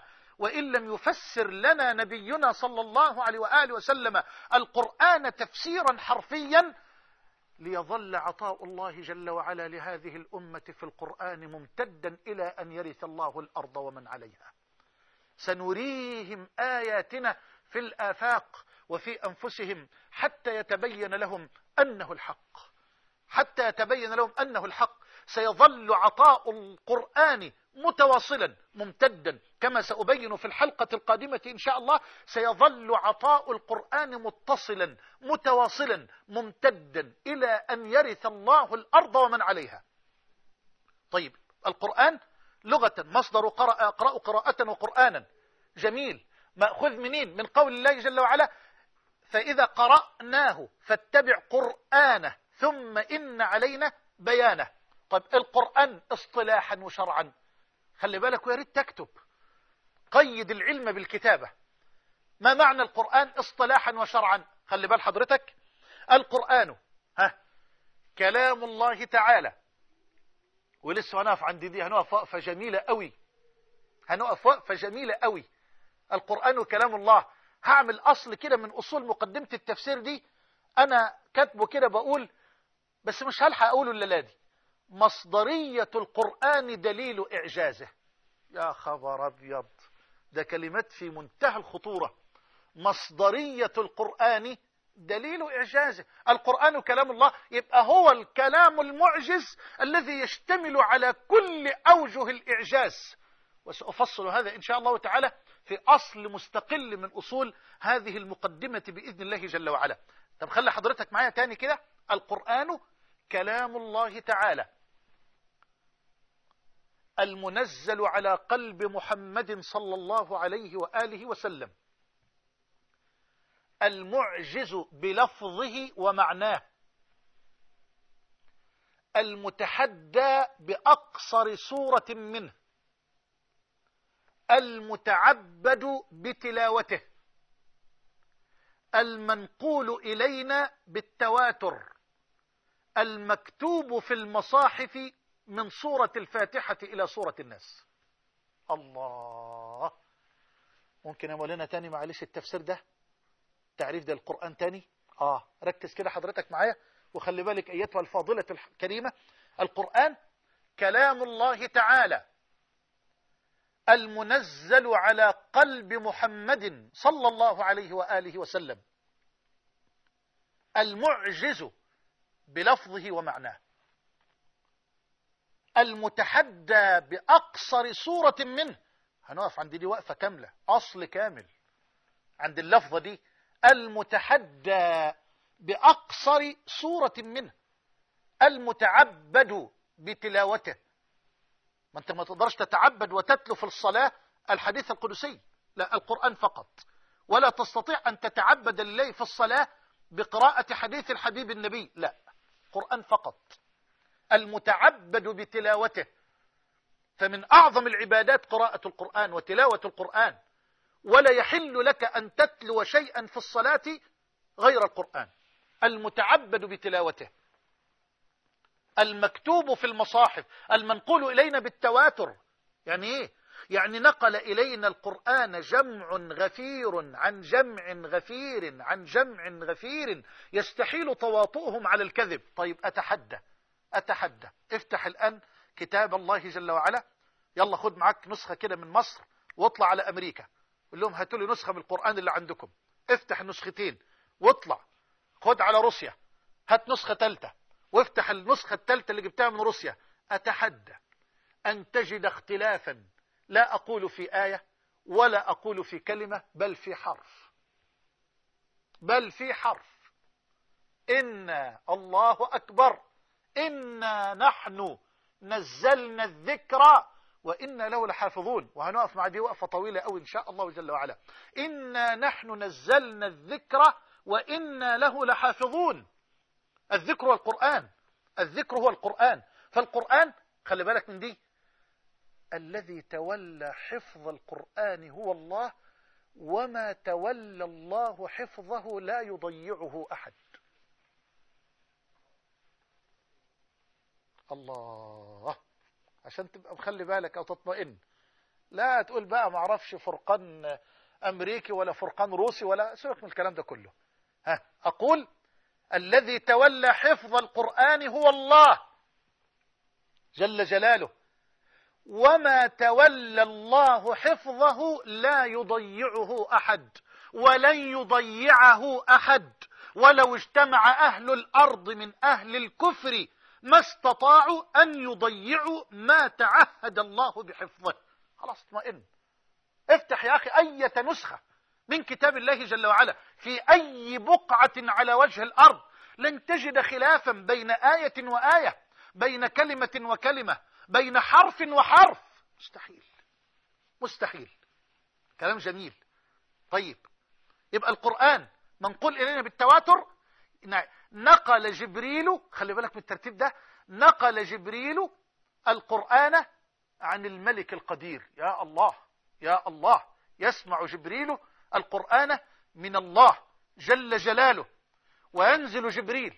وإن لم يفسر لنا نبينا صلى الله عليه وآله وسلم القرآن تفسيرا حرفيا ليظل عطاء الله جل وعلا لهذه الأمة في القرآن ممتدا إلى أن يرث الله الأرض ومن عليها. سنريهم آياتنا في الآفاق وفي أنفسهم حتى يتبين لهم أنه الحق، حتى يتبين لهم أنه الحق. سيظل عطاء القرآن متواصلا ممتدا، كما سأبين في الحلقة القادمة إن شاء الله. سيظل عطاء القرآن متصلا متواصلا ممتدا إلى أن يرث الله الأرض ومن عليها. طيب، القرآن لغة مصدر قرأ، أقرأ قراءة وقرآنا. جميل. مأخذ منين؟ من قول الله جل وعلا: فإذا قرأناه فاتبع قرآنه ثم إن علينا بيانه. طيب، القرآن اصطلاحا وشرعا، خلي بالك ويا ريت تكتب، قيد العلم بالكتابة. ما معنى القرآن اصطلاحا وشرعا؟ خلي بال حضرتك، القرآن كلام الله تعالى. ولسه هنقف عند دي، هنقف وقفة جميلة قوي، هنقف وقفة جميلة قوي. القرآن كلام الله. هعمل أصل كده من أصول مقدمة التفسير دي، أنا كاتبه كده بقول، بس مش هلحق أقوله إلا دي: مصدرية القرآن دليل إعجازه. يا خبر أبيض، ده كلمات في منتهى الخطورة. مصدرية القرآن دليل إعجازه. القرآن كلام الله، يبقى هو الكلام المعجز الذي يشتمل على كل أوجه الإعجاز. وسأفصل هذا إن شاء الله تعالى في أصل مستقل من أصول هذه المقدمة بإذن الله جل وعلا. طب خلي حضرتك معايا تاني كده: القرآن كلام الله تعالى المنزل على قلب محمد صلى الله عليه وآله وسلم، المعجز بلفظه ومعناه، المتحدى بأقصر سورة منه، المتعبد بتلاوته، المنقول إلينا بالتواتر، المكتوب في المصاحف من سورة الفاتحة إلى سورة الناس. الله. ممكن يا مولانا تاني معلش التفسير ده، تعريف ده القرآن تاني؟ ركز كده حضرتك معايا وخلي بالك أيتها الفاضلة الكريمة. القرآن كلام الله تعالى المنزل على قلب محمد صلى الله عليه وآله وسلم، المعجز بلفظه ومعناه، المتحدى بأقصر سورة منه. هنقف عند دي وقفة كاملة، أصل كامل عند اللفظة دي: المتحدى بأقصر سورة منه، المتعبد بتلاوته. ما انت ما تقدرش تتعبد وتتلو في الصلاة الحديث القدسي، لا، القرآن فقط. ولا تستطيع أن تتعبد لله في الصلاة بقراءة حديث الحبيب النبي، لا، قرآن فقط. المتعبد بتلاوته. فمن أعظم العبادات قراءة القرآن وتلاوة القرآن، ولا يحل لك أن تتلو شيئا في الصلاة غير القرآن. المتعبد بتلاوته، المكتوب في المصاحف، المنقول إلينا بالتواتر. يعني إيه؟ يعني نقل إلينا القرآن جمع غفير عن جمع غفير عن جمع غفير يستحيل تواطؤهم على الكذب. طيب، أتحدى افتح الآن كتاب الله جل وعلا، يلا خد معك نسخة كده من مصر واطلع على أمريكا، قول لهم هاتوا لي نسخة من القرآن اللي عندكم. افتح النسختين واطلع خد على روسيا، هات نسخة ثالثة وافتح النسخة الثالثة اللي جبتها من روسيا. أتحدى أن تجد اختلافا، لا أقول في آية ولا أقول في كلمة، بل في حرف، بل في حرف. إنا الله أكبر، إنا نحن نزلنا الذكر وإنا له لحافظون. وهنقف مع دي وقفة طويلة أوي إن شاء الله جل وعلا. إنا نحن نزلنا الذكر وإنا له لحافظون. الذكر هو القرآن، الذكر هو القرآن. فالقرآن خلي بالك من دي: الذي تولى حفظ القرآن هو الله، وما تولى الله حفظه لا يضيعه أحد. الله. عشان تبقى مخلي بالك أو تطمئن، لا تقول بقى ما اعرفش فرقان أمريكي ولا فرقان روسي ولا، سيبك من الكلام ده كله. أقول الذي تولى حفظ القرآن هو الله جل جلاله، وما تولى الله حفظه لا يضيعه أحد ولن يضيعه أحد، ولو اجتمع أهل الأرض من أهل الكفر ما استطاعوا أن يضيعوا ما تعهد الله بحفظه. خلاص اطمئن، افتح يا أخي أية نسخة من كتاب الله جل وعلا في أي بقعة على وجه الأرض، لن تجد خلافا بين آية وآية، بين كلمة وكلمة، بين حرف وحرف. مستحيل مستحيل. كلام جميل. طيب، يبقى القرآن منقول إلينا بالتواتر. نقل جبريل، خلي بالك من الترتيب ده، نقل جبريل القرآن عن الملك القدير. يا الله يا الله، يسمع جبريل القرآن من الله جل جلاله، وينزل جبريل،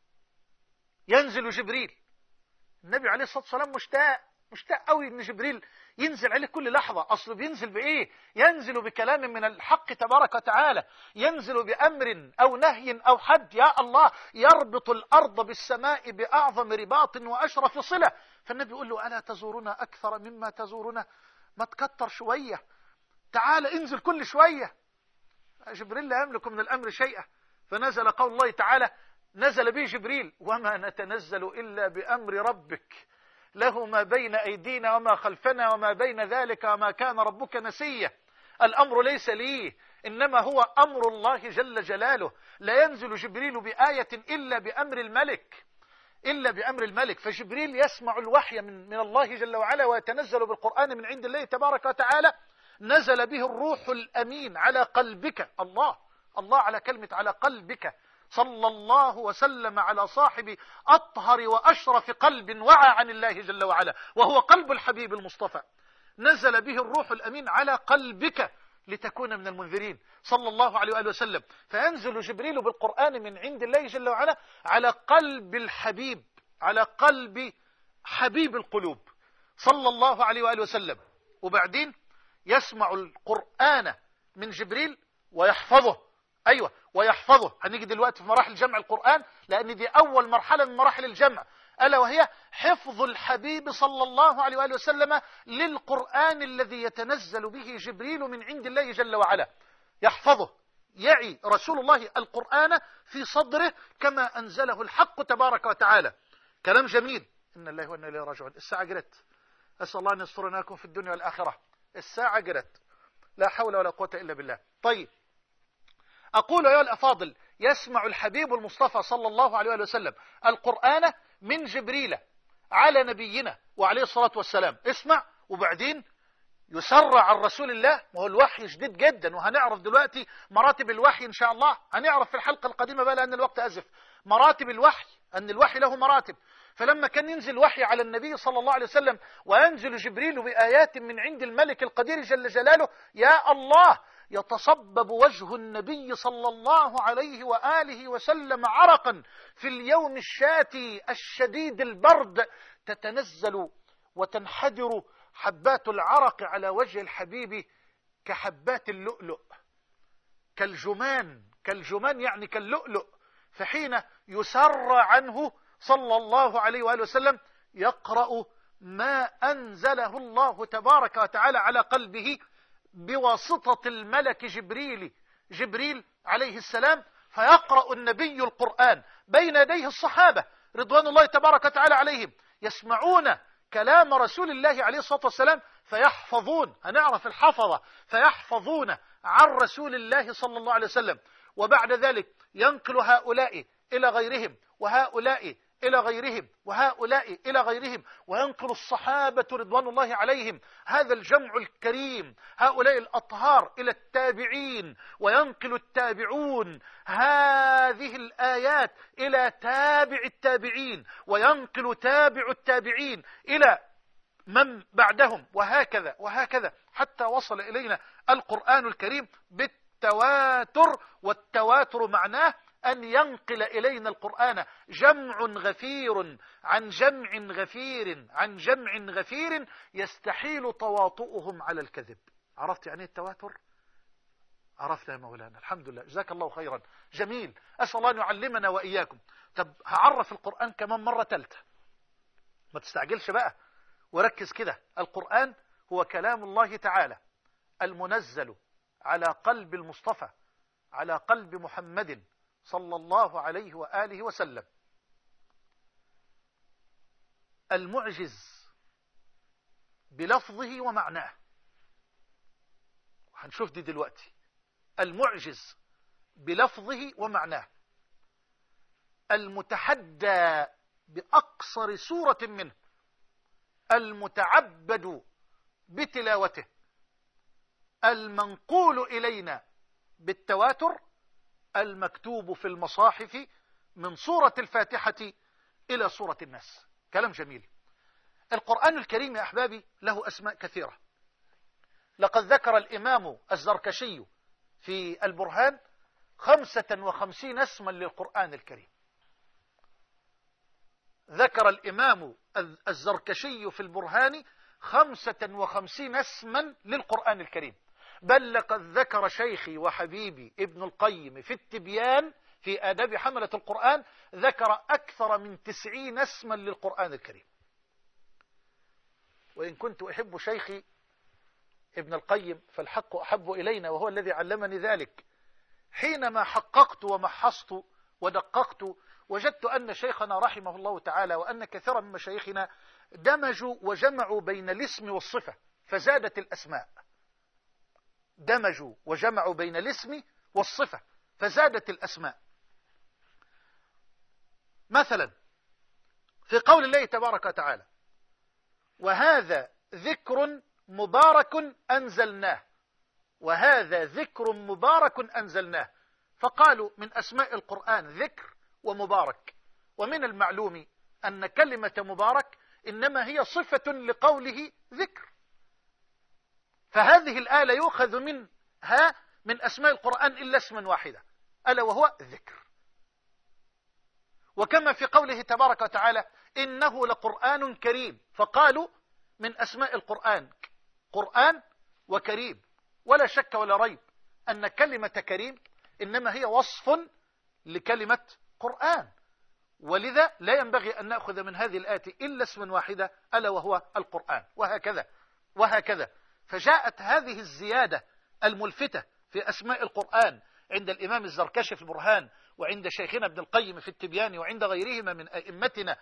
ينزل جبريل. النبي عليه الصلاة والسلام مشتاق قوي ان جبريل ينزل عليه كل لحظة. اصله بينزل بايه؟ ينزل بكلام من الحق تبارك وتعالى، ينزل بأمر او نهي او حد. يا الله، يربط الارض بالسماء باعظم رباط واشرف صلة. فالنبي يقول له الا تزورنا اكثر مما تزورنا؟ ما تكتر شوية، تعال انزل كل شوية. جبريل لا يملك من الامر شيئا. فنزل قول الله تعالى: نزل به جبريل وما نتنزل إلا بأمر ربك له ما بين أيدينا وما خلفنا وما بين ذلك وما كان ربك نسيا. الأمر ليس لي، إنما هو أمر الله جل جلاله. لا ينزل جبريل بآية إلا بأمر الملك، إلا بأمر الملك. فجبريل يسمع الوحي من الله جل وعلا ويتنزل بالقرآن من عند الله تبارك وتعالى. نزل به الروح الأمين على قلبك. الله على كلمة على قلبك. صلى الله وسلم على صاحب أطهر وأشرف قلب وعى عن الله جل وعلا، وهو قلب الحبيب المصطفى. نزل به الروح الأمين على قلبك لتكون من المنذرين، صلى الله عليه وآله وسلم. فينزل جبريل بالقرآن من عند الله جل وعلا على قلب الحبيب، على قلب حبيب القلوب، صلى الله عليه وآله وسلم. وبعدين يسمع القرآن من جبريل ويحفظه. أيوة، ويحفظه. هنيجي دلوقتي في مراحل جمع القرآن، لأن دي أول مرحلة من مراحل الجمع، ألا وهي حفظ الحبيب صلى الله عليه وآله وسلم للقرآن الذي يتنزل به جبريل من عند الله جل وعلا. يحفظه، يعي رسول الله القرآن في صدره كما أنزله الحق تبارك وتعالى. كلام جميل. إن الله وإنا إليه راجعون. الساعة جرت، أسأل الله أن يسترنا لكم في الدنيا والآخرة. الساعة جرت، لا حول ولا قوة إلا بالله. طيب، أقول أيها الأفاضل، يسمع الحبيب المصطفى صلى الله عليه وسلم القرآن من جبريل على نبينا وعليه الصلاة والسلام. اسمع. وبعدين يسرع عن رسول الله، وهو الوحي شديد جدا، وهنعرف دلوقتي مراتب الوحي إن شاء الله. هنعرف في الحلقة القادمة بقى لأن الوقت أزف مراتب الوحي، أن الوحي له مراتب. فلما كان ينزل وحي على النبي صلى الله عليه وسلم وينزل جبريل بآيات من عند الملك القدير جل جلاله، يا الله، يتصبب وجه النبي صلى الله عليه وآله وسلم عرقا في اليوم الشاتي الشديد البرد، تتنزل وتنحدر حبات العرق على وجه الحبيب كحبات اللؤلؤ، كالجمان يعني كاللؤلؤ. فحين يسر عنه صلى الله عليه وآله وسلم يقرأ ما أنزله الله تبارك وتعالى على قلبه بواسطة الملك جبريل عليه السلام. فيقرأ النبي القرآن بين يديه الصحابة رضوان الله تبارك وتعالى عليهم، يسمعون كلام رسول الله عليه الصلاة والسلام فيحفظون. هنعرف الحفظة، فيحفظون عن رسول الله صلى الله عليه وسلم. وبعد ذلك ينقل هؤلاء إلى غيرهم، وهؤلاء إلى غيرهم، وهؤلاء إلى غيرهم، وينقل الصحابة رضوان الله عليهم هذا الجمع الكريم، هؤلاء الأطهار، إلى التابعين، وينقل التابعون هذه الآيات إلى تابع التابعين، وينقل تابع التابعين إلى من بعدهم، وهكذا وهكذا حتى وصل إلينا القرآن الكريم بالتواتر. والتواتر معناه أن ينقل إلينا القرآن جمع غفير عن جمع غفير عن جمع غفير يستحيل تواطؤهم على الكذب. عرفت يعني التواتر؟ عرفت يا مولانا، الحمد لله، جزاك الله خيرا. جميل، أسأل الله أن يعلمنا وإياكم. طب هعرف القرآن كمان مرة ثالثة، ما تستعجلش بقى وركز كده. القرآن هو كلام الله تعالى المنزل على قلب المصطفى، على قلب محمد صلى الله عليه وآله وسلم، المعجز بلفظه ومعناه. هنشوف دي دلوقتي. المعجز بلفظه ومعناه، المتحدى بأقصر سورة منه، المتعبد بتلاوته، المنقول إلينا بالتواتر، المكتوب في المصاحف من سورة الفاتحة إلى سورة الناس. كلام جميل. القرآن الكريم يا أحبابي له أسماء كثيرة. لقد ذكر الإمام الزركشي في البرهان 55 اسما للقرآن الكريم. ذكر الإمام الزركشي في البرهان 55 اسما للقرآن الكريم. بل لقد ذكر شيخي وحبيبي ابن القيم في التبيان في آداب حملة القرآن، ذكر أكثر من 90 اسما للقرآن الكريم. وإن كنت أحب شيخي ابن القيم فالحق أحب إلينا، وهو الذي علمني ذلك. حينما حققت ومحصت ودققت وجدت أن شيخنا رحمه الله تعالى وأن كثيرا من مشايخنا دمجوا وجمعوا بين الاسم والصفة فزادت الأسماء. دمجوا وجمعوا بين الاسم والصفة فزادت الأسماء. مثلا في قول الله تبارك وتعالى: وهذا ذكر مبارك أنزلناه، وهذا ذكر مبارك أنزلناه. فقالوا من أسماء القرآن ذكر ومبارك. ومن المعلوم أن كلمة مبارك إنما هي صفة لقوله ذكر، فهذه الآية يؤخذ منها من أسماء القرآن إلا اسما واحدا، ألا وهو ذكر. وكما في قوله تبارك وتعالى: إنه لقرآن كريم، فقالوا من أسماء القرآن قرآن وكريم. ولا شك ولا ريب أن كلمة كريم إنما هي وصف لكلمة قرآن، ولذا لا ينبغي أن نأخذ من هذه الآية إلا اسما واحدا ألا وهو القرآن، وهكذا وهكذا. فجاءت هذه الزيادة الملفتة في أسماء القرآن عند الإمام الزركشي في البرهان، وعند شيخنا ابن القيم في التبيان، وعند غيرهما من أئمتنا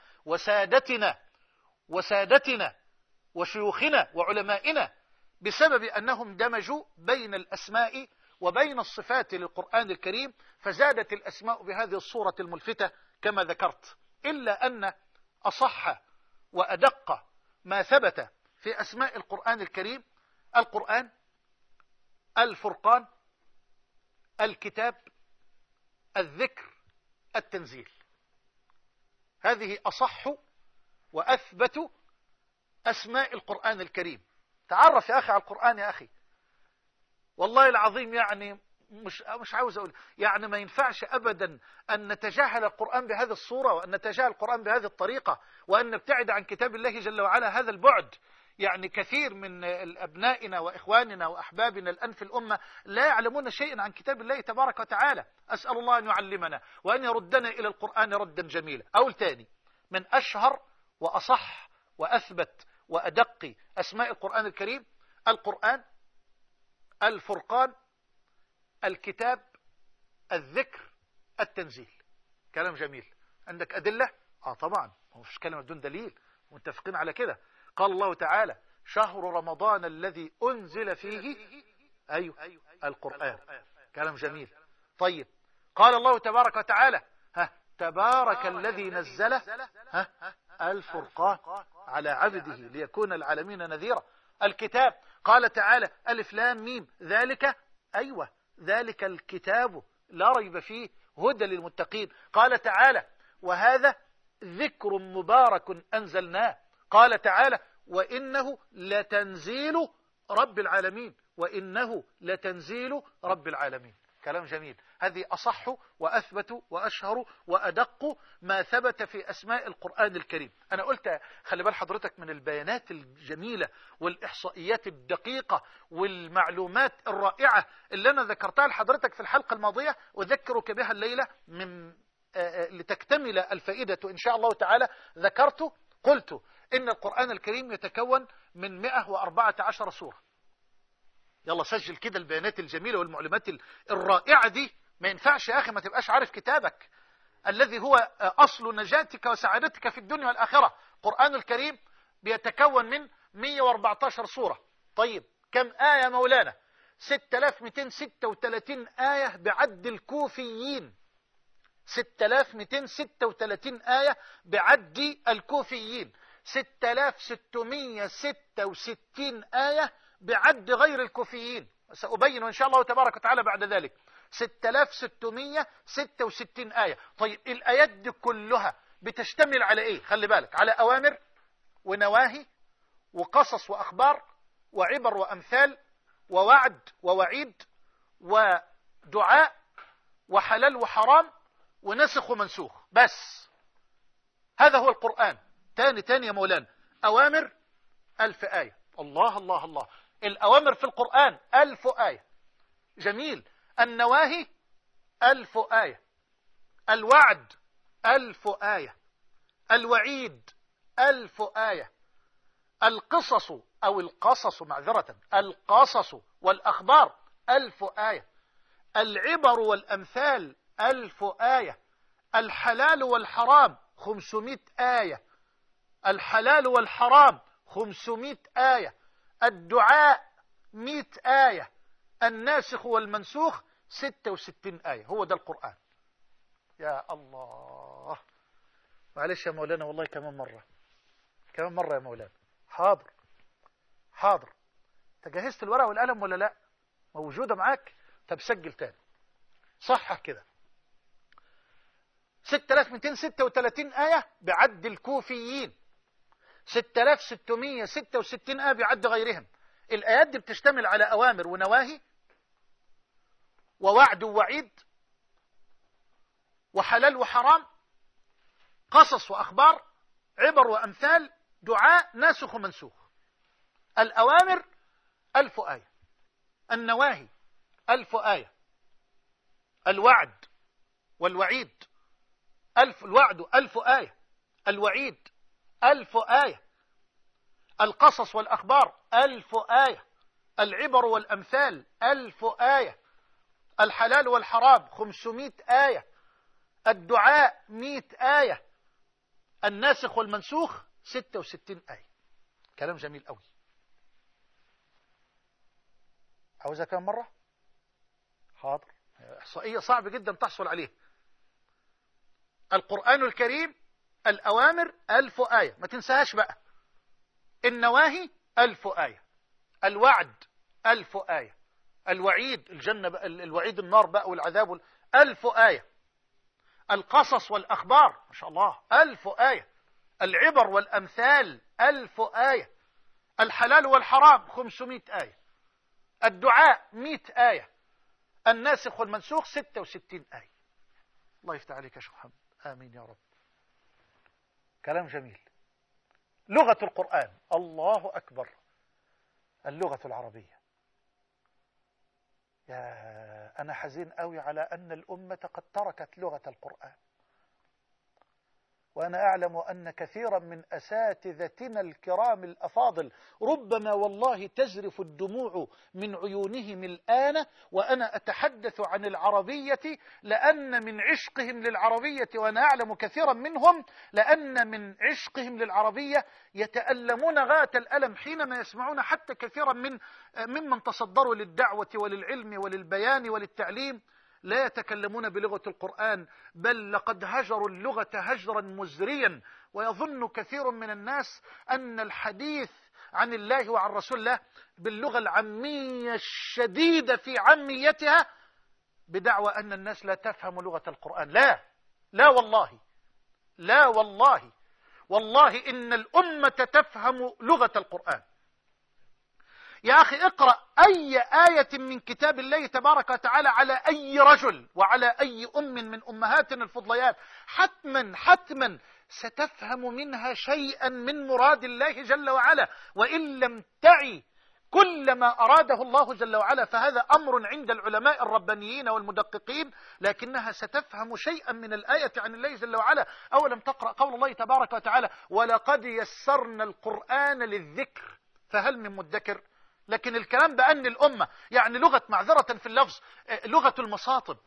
وسادتنا وشيوخنا وعلمائنا، بسبب أنهم دمجوا بين الأسماء وبين الصفات للقرآن الكريم، فزادت الأسماء بهذه الصورة الملفتة كما ذكرت. إلا أن أصح وأدق ما ثبت في أسماء القرآن الكريم: القرآن، الفرقان، الكتاب، الذكر، التنزيل. هذه أصح وأثبت أسماء القرآن الكريم. تعرف يا أخي على القرآن يا أخي، والله العظيم يعني مش عاوز أقول، يعني ما ينفعش أبدا أن نتجاهل القرآن بهذه الصورة، وأن نتجاهل القرآن بهذه الطريقة، وأن نبتعد عن كتاب الله جل وعلا هذا البعد. يعني كثير من أبنائنا وإخواننا وأحبابنا الآن في الأمة لا يعلمون شيئا عن كتاب الله تبارك وتعالى. أسأل الله أن يعلمنا وأن يردنا إلى القرآن ردا جميلا. أول تاني، من أشهر وأصح وأثبت وأدق أسماء القرآن الكريم: القرآن، الفرقان، الكتاب، الذكر، التنزيل. كلام جميل. عندك أدلة؟ طبعا، مفيش كلمة بدون دليل، متفقين على كده. قال الله تعالى: شهر رمضان الذي أنزل فيه القرآن. كلام جميل. طيب، قال الله تبارك وتعالى: تبارك الذي نزل الفرقان على عبده ليكون العالمين نذيرا. الكتاب، قال تعالى: ألف لام ميم ذلك، ذلك الكتاب لا ريب فيه هدى للمتقين. قال تعالى: وهذا ذكر مبارك أنزلناه. قال تعالى: وإنه لتنزيل رب العالمين، وإنه لتنزيل رب العالمين. كلام جميل. هذه أصح وأثبت وأشهر وأدق ما ثبت في أسماء القرآن الكريم. أنا قلت خلي بال حضرتك من البيانات الجميلة والإحصائيات الدقيقة والمعلومات الرائعة اللي أنا ذكرتها لحضرتك في الحلقة الماضية، أذكرك بها الليلة لتكتمل الفائدة إن شاء الله تعالى. قلت إن القرآن الكريم يتكون من 114 سورة. يلا سجل كده البيانات الجميلة والمعلومات الرائعة دي. ما ينفعش يا أخي ما تبقاش عارف كتابك الذي هو أصل نجاتك وسعادتك في الدنيا والآخرة. القرآن الكريم بيتكون من 114 سورة. طيب كم آية مولانا؟ 6236 آية بعد الكوفيين. 6236 آية بعد الكوفيين. 6666 آية بعد غير الكوفيين، سأبين إن شاء الله تبارك وتعالى بعد ذلك. 6666 آية. طيب الآيات دي كلها بتشتمل على إيه؟ خلي بالك، على أوامر ونواهي وقصص وأخبار وعبر وأمثال ووعد ووعيد ودعاء وحلال وحرام ونسخ ومنسوخ. بس هذا هو القرآن. تاني يا مولانا، أوامر 1000 آية. الله الله الله، الأوامر في القرآن 1000 آية. جميل. النواهي 1000 آية. الوعد 1000 آية. الوعيد 1000 آية. القصص أو القصص معذرة، القصص والأخبار 1000 آية. العبر والأمثال 1000 آية. الحلال والحرام 500 آية. الحلال والحرام 500 آية. الدعاء 100 آية. الناسخ والمنسوخ 66 آية. هو ده القرآن. يا الله، معلش يا مولانا والله كمان مرة يا مولانا. حاضر. تجهزت الورقة والقلم ولا لا؟ موجودة معاك؟ طب سجل تاني، صحح كده. 6236 آية بعد الكوفيين. 6666 آية بعد غيرهم. الآيات دي بتشتمل على أوامر ونواهي ووعد ووعيد وحلال وحرام، قصص وأخبار، عبر وأمثال، دعاء، ناسخ ومنسوخ. الأوامر 1000 آية. النواهي 1000 آية. الوعد والوعيد الوعد 1000 آية. الوعيد 1000 آية. القصص والأخبار 1000 آية. العبر والأمثال 1000 آية. الحلال والحرام 500 آية. الدعاء 100 آية. الناسخ والمنسوخ 66 آية. كلام جميل قوي. عاوزها كم مرة؟ حاضر. إحصائية صعب جدا تحصل عليه. القرآن الكريم الأوامر 1000 آية، ما تنساهاش بقى. النواهي 1000 آية. الوعد 1000 آية. الوعيد الجنة بقى، الوعيد النار بقى والعذاب 1000 آية. القصص والأخبار ما شاء الله 1000 آية. العبر والأمثال 1000 آية. الحلال والحرام 500 آية. الدعاء 100 آية. الناسخ والمنسوخ 66 آية. الله يفتح عليك يا شيخ محمد، آمين يا رب. كلام جميل. لغة القرآن، الله أكبر، اللغة العربية. يا أنا حزين قوي على أن الأمة قد تركت لغة القرآن، وأنا أعلم أن كثيرا من أساتذتنا الكرام الأفاضل ربما والله تزرف الدموع من عيونهم الآن وأنا أتحدث عن العربية، لأن من عشقهم للعربية، وأنا أعلم كثيرا منهم لأن من عشقهم للعربية يتألمون غاية الألم حينما يسمعون حتى كثيرا ممن تصدروا للدعوة وللعلم وللبيان وللتعليم لا يتكلمون بلغة القرآن، بل لقد هجروا اللغة هجرا مزريا. ويظن كثير من الناس أن الحديث عن الله وعن رسول الله باللغة العامية الشديدة في عاميتها بدعوى أن الناس لا تفهم لغة القرآن. لا والله، لا والله، والله إن الأمة تفهم لغة القرآن. يا أخي اقرأ أي آية من كتاب الله تبارك وتعالى على أي رجل وعلى أي أم من أمهاتنا الفضليات، حتما ستفهم منها شيئا من مراد الله جل وعلا، وإن لم تعي كل ما أراده الله جل وعلا فهذا أمر عند العلماء الربانيين والمدققين، لكنها ستفهم شيئا من الآية عن الله جل وعلا. أولم تقرأ قول الله تبارك وتعالى ولقد يسرنا القرآن للذكر فهل من مدكر؟ لكن الكلام بأن الأمة يعني لغة، معذرة في اللفظ، لغة المصاطب،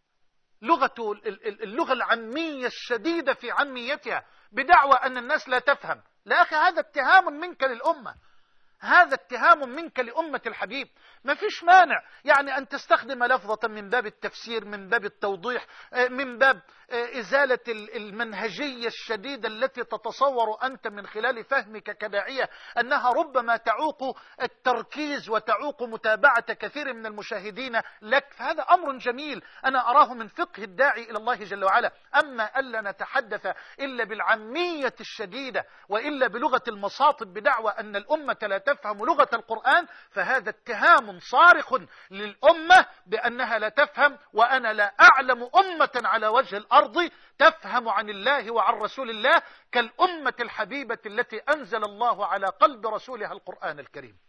اللغة العامية الشديدة في عاميتها بدعوى أن الناس لا تفهم. لا أخي، هذا اتهام منك للأمة، هذا اتهام منك لأمة الحبيب. ما فيش مانع يعني أن تستخدم لفظة من باب التفسير، من باب التوضيح، من باب إزالة المنهجية الشديدة التي تتصور أنت من خلال فهمك كداعية أنها ربما تعوق التركيز وتعوق متابعة كثير من المشاهدين لك، فهذا أمر جميل أنا أراه من فقه الداعي إلى الله جل وعلا. أما ألا نتحدث إلا بالعامية الشديدة وإلا بلغة المصاطب بدعوى أن الأمة لا تفهم لغة القرآن، فهذا اتهام صارخ للأمة بأنها لا تفهم، وأنا لا أعلم أمة على وجه الأرض تفهم عن الله وعن رسول الله كالأمة الحبيبة التي أنزل الله على قلب رسولها القرآن الكريم.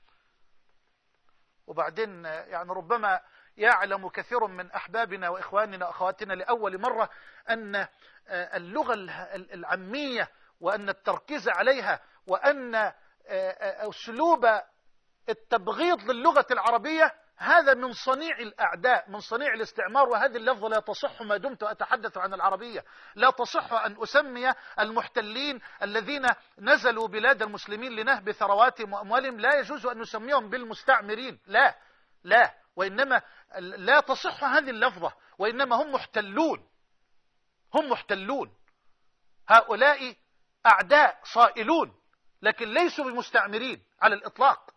وبعدين يعني ربما يعلم كثير من أحبابنا وإخواننا وأخواتنا لأول مرة أن اللغة العامية وأن التركيز عليها وأن أسلوب التبغيض للغة العربية هذا من صنيع الأعداء، من صنيع الاستعمار. وهذه اللفظة لا تصح ما دمت أتحدث عن العربية. لا تصح أن أسمي المحتلين الذين نزلوا بلاد المسلمين لنهب ثرواتهم وأموالهم، لا يجوز أن نسميهم بالمستعمرين، لا، وإنما لا تصح هذه اللفظة، وإنما هم محتلون. هؤلاء أعداء صائلون، لكن ليسوا بمستعمرين على الإطلاق،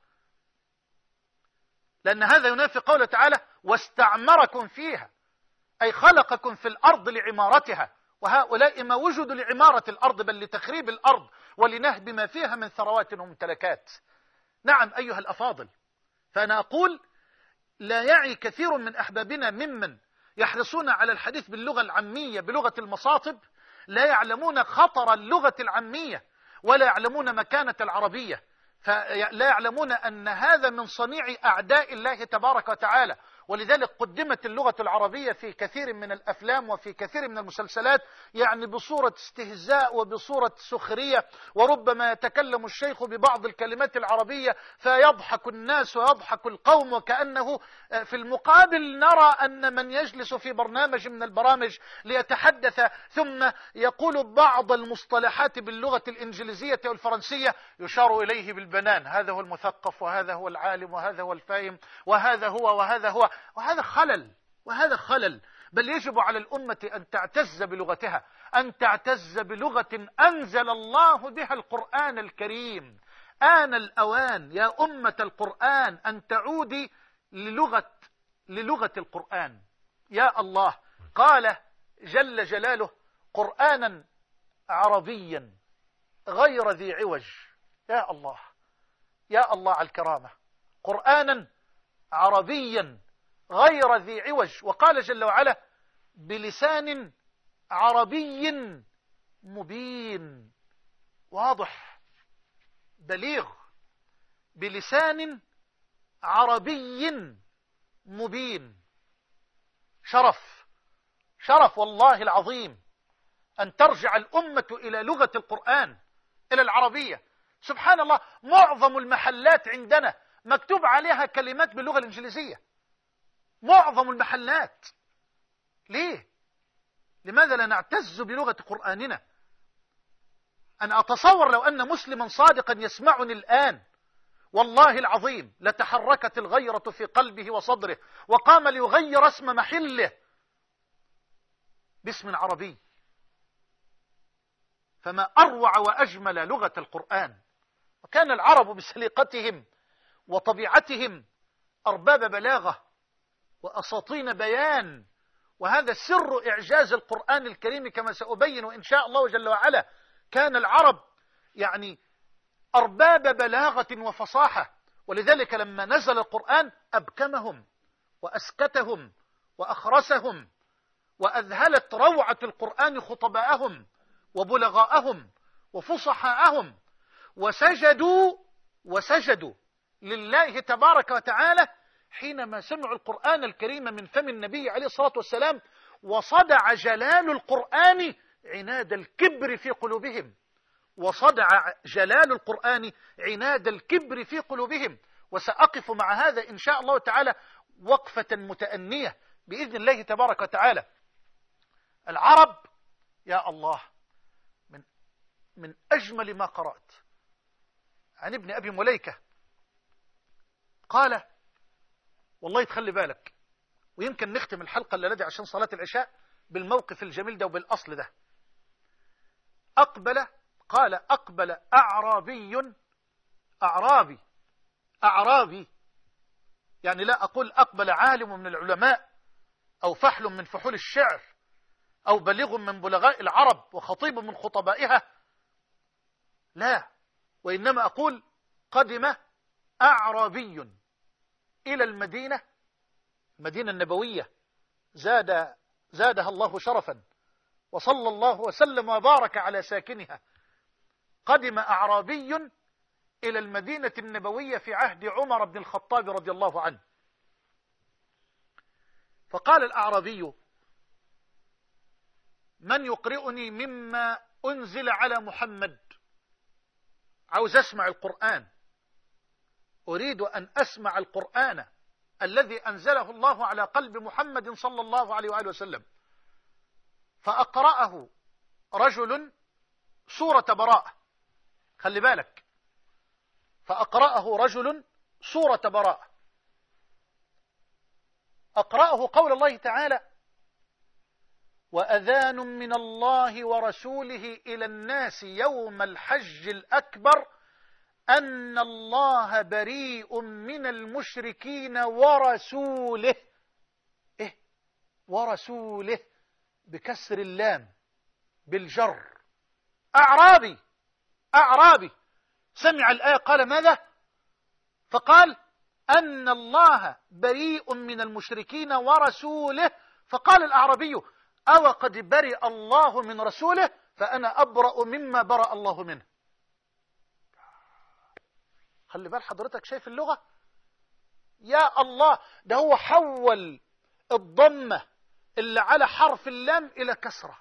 لأن هذا ينافي قوله تعالى واستعمركم فيها، أي خلقكم في الأرض لعمارتها، وهؤلاء ما وجدوا لعمارة الأرض بل لتخريب الأرض ولنهب ما فيها من ثروات وممتلكات. نعم أيها الأفاضل، فأنا أقول لا يعي كثير من أحبابنا ممن يحرصون على الحديث باللغة العامية بلغة المصاطب، لا يعلمون خطر اللغة العامية ولا يعلمون مكانة العربية، فلا يعلمون أن هذا من صنيع أعداء الله تبارك وتعالى. ولذلك قدمت اللغة العربية في كثير من الأفلام وفي كثير من المسلسلات يعني بصورة استهزاء وبصورة سخرية، وربما يتكلم الشيخ ببعض الكلمات العربية فيضحك الناس ويضحك القوم، وكأنه في المقابل نرى أن من يجلس في برنامج من البرامج ليتحدث ثم يقول بعض المصطلحات باللغة الإنجليزية والفرنسية يشار إليه بالبنان، هذا هو المثقف وهذا هو العالم وهذا هو الفاهم وهذا هو، وهذا خلل. بل يجب على الأمة أن تعتز بلغتها، أن تعتز بلغة أنزل الله بها القرآن الكريم. آن الأوان يا أمة القرآن أن تعودي للغة القرآن. يا الله، قال جل جلاله قرآنا عربيا غير ذي عوج. يا الله، يا الله على الكرامة، قرآنا عربيا غير ذي عوج. وقال جل وعلا بلسان عربي مبين، واضح بليغ، بلسان عربي مبين. شرف والله العظيم أن ترجع الأمة إلى لغة القرآن، إلى العربية. سبحان الله، معظم المحلات عندنا مكتوب عليها كلمات باللغة الإنجليزية، معظم المحلات. ليه؟ لماذا لا نعتز بلغة قرآننا؟ أنا أتصور لو أن مسلما صادقا يسمعني الآن والله العظيم لتحركت الغيرة في قلبه وصدره وقام ليغير اسم محله باسم عربي. فما أروع وأجمل لغة القرآن. وكان العرب بسليقتهم وطبيعتهم أرباب بلاغة وأساطين بيان، وهذا سر إعجاز القرآن الكريم كما سأبين إن شاء الله جل وعلا. كان العرب يعني أرباب بلاغة وفصاحة، ولذلك لما نزل القرآن أبكمهم وأسكتهم وأخرسهم، وأذهلت روعة القرآن خطباءهم وبلغاءهم وفصحاءهم، وسجدوا لله تبارك وتعالى حينما سمعوا القرآن الكريم من فم النبي عليه الصلاة والسلام، وصدع جلال القرآن عناد الكبر في قلوبهم، وصدع جلال القرآن عناد الكبر في قلوبهم. وسأقف مع هذا إن شاء الله تعالى وقفة متأنية بإذن الله تبارك وتعالى. العرب يا الله من أجمل ما قرأت عن ابن أبي مليكة، قال والله تخلي بالك، ويمكن نختم الحلقة الليلة عشان صلاة العشاء بالموقف الجميل ده وبالأصل ده. أقبل أعرابي، يعني لا أقول أقبل عالم من العلماء أو فحل من فحول الشعر أو بليغ من بلغاء العرب وخطيب من خطبائها، لا، وإنما أقول قدم أعرابي إلى المدينة النبوية زادها الله شرفا، وصلى الله وسلم وبارك على ساكنها. قدم أعرابي إلى المدينة النبوية في عهد عمر بن الخطاب رضي الله عنه، فقال الأعرابي: من يقرئني مما أنزل على محمد؟ عاوز أسمع القرآن، أريد أن أسمع القرآن الذي أنزله الله على قلب محمد صلى الله عليه وآله وسلم. فأقرأه رجل سورة براءة، خلي بالك، فأقرأه رجل سورة براءة، أقرأه قول الله تعالى: وأذان من الله ورسوله إلى الناس يوم الحج الأكبر أن الله بريء من المشركين ورسوله. ورسوله بكسر اللام بالجر. أعرابي سمع الآية قال ماذا؟ فقال أن الله بريء من المشركين ورسوله. فقال الأعرابي: أو قد برئ الله من رسوله فأنا أبرأ مما برأ الله منه. خلي بال حضرتك، شايف اللغة؟ يا الله، ده هو حول الضمة اللي على حرف اللام إلى كسرة.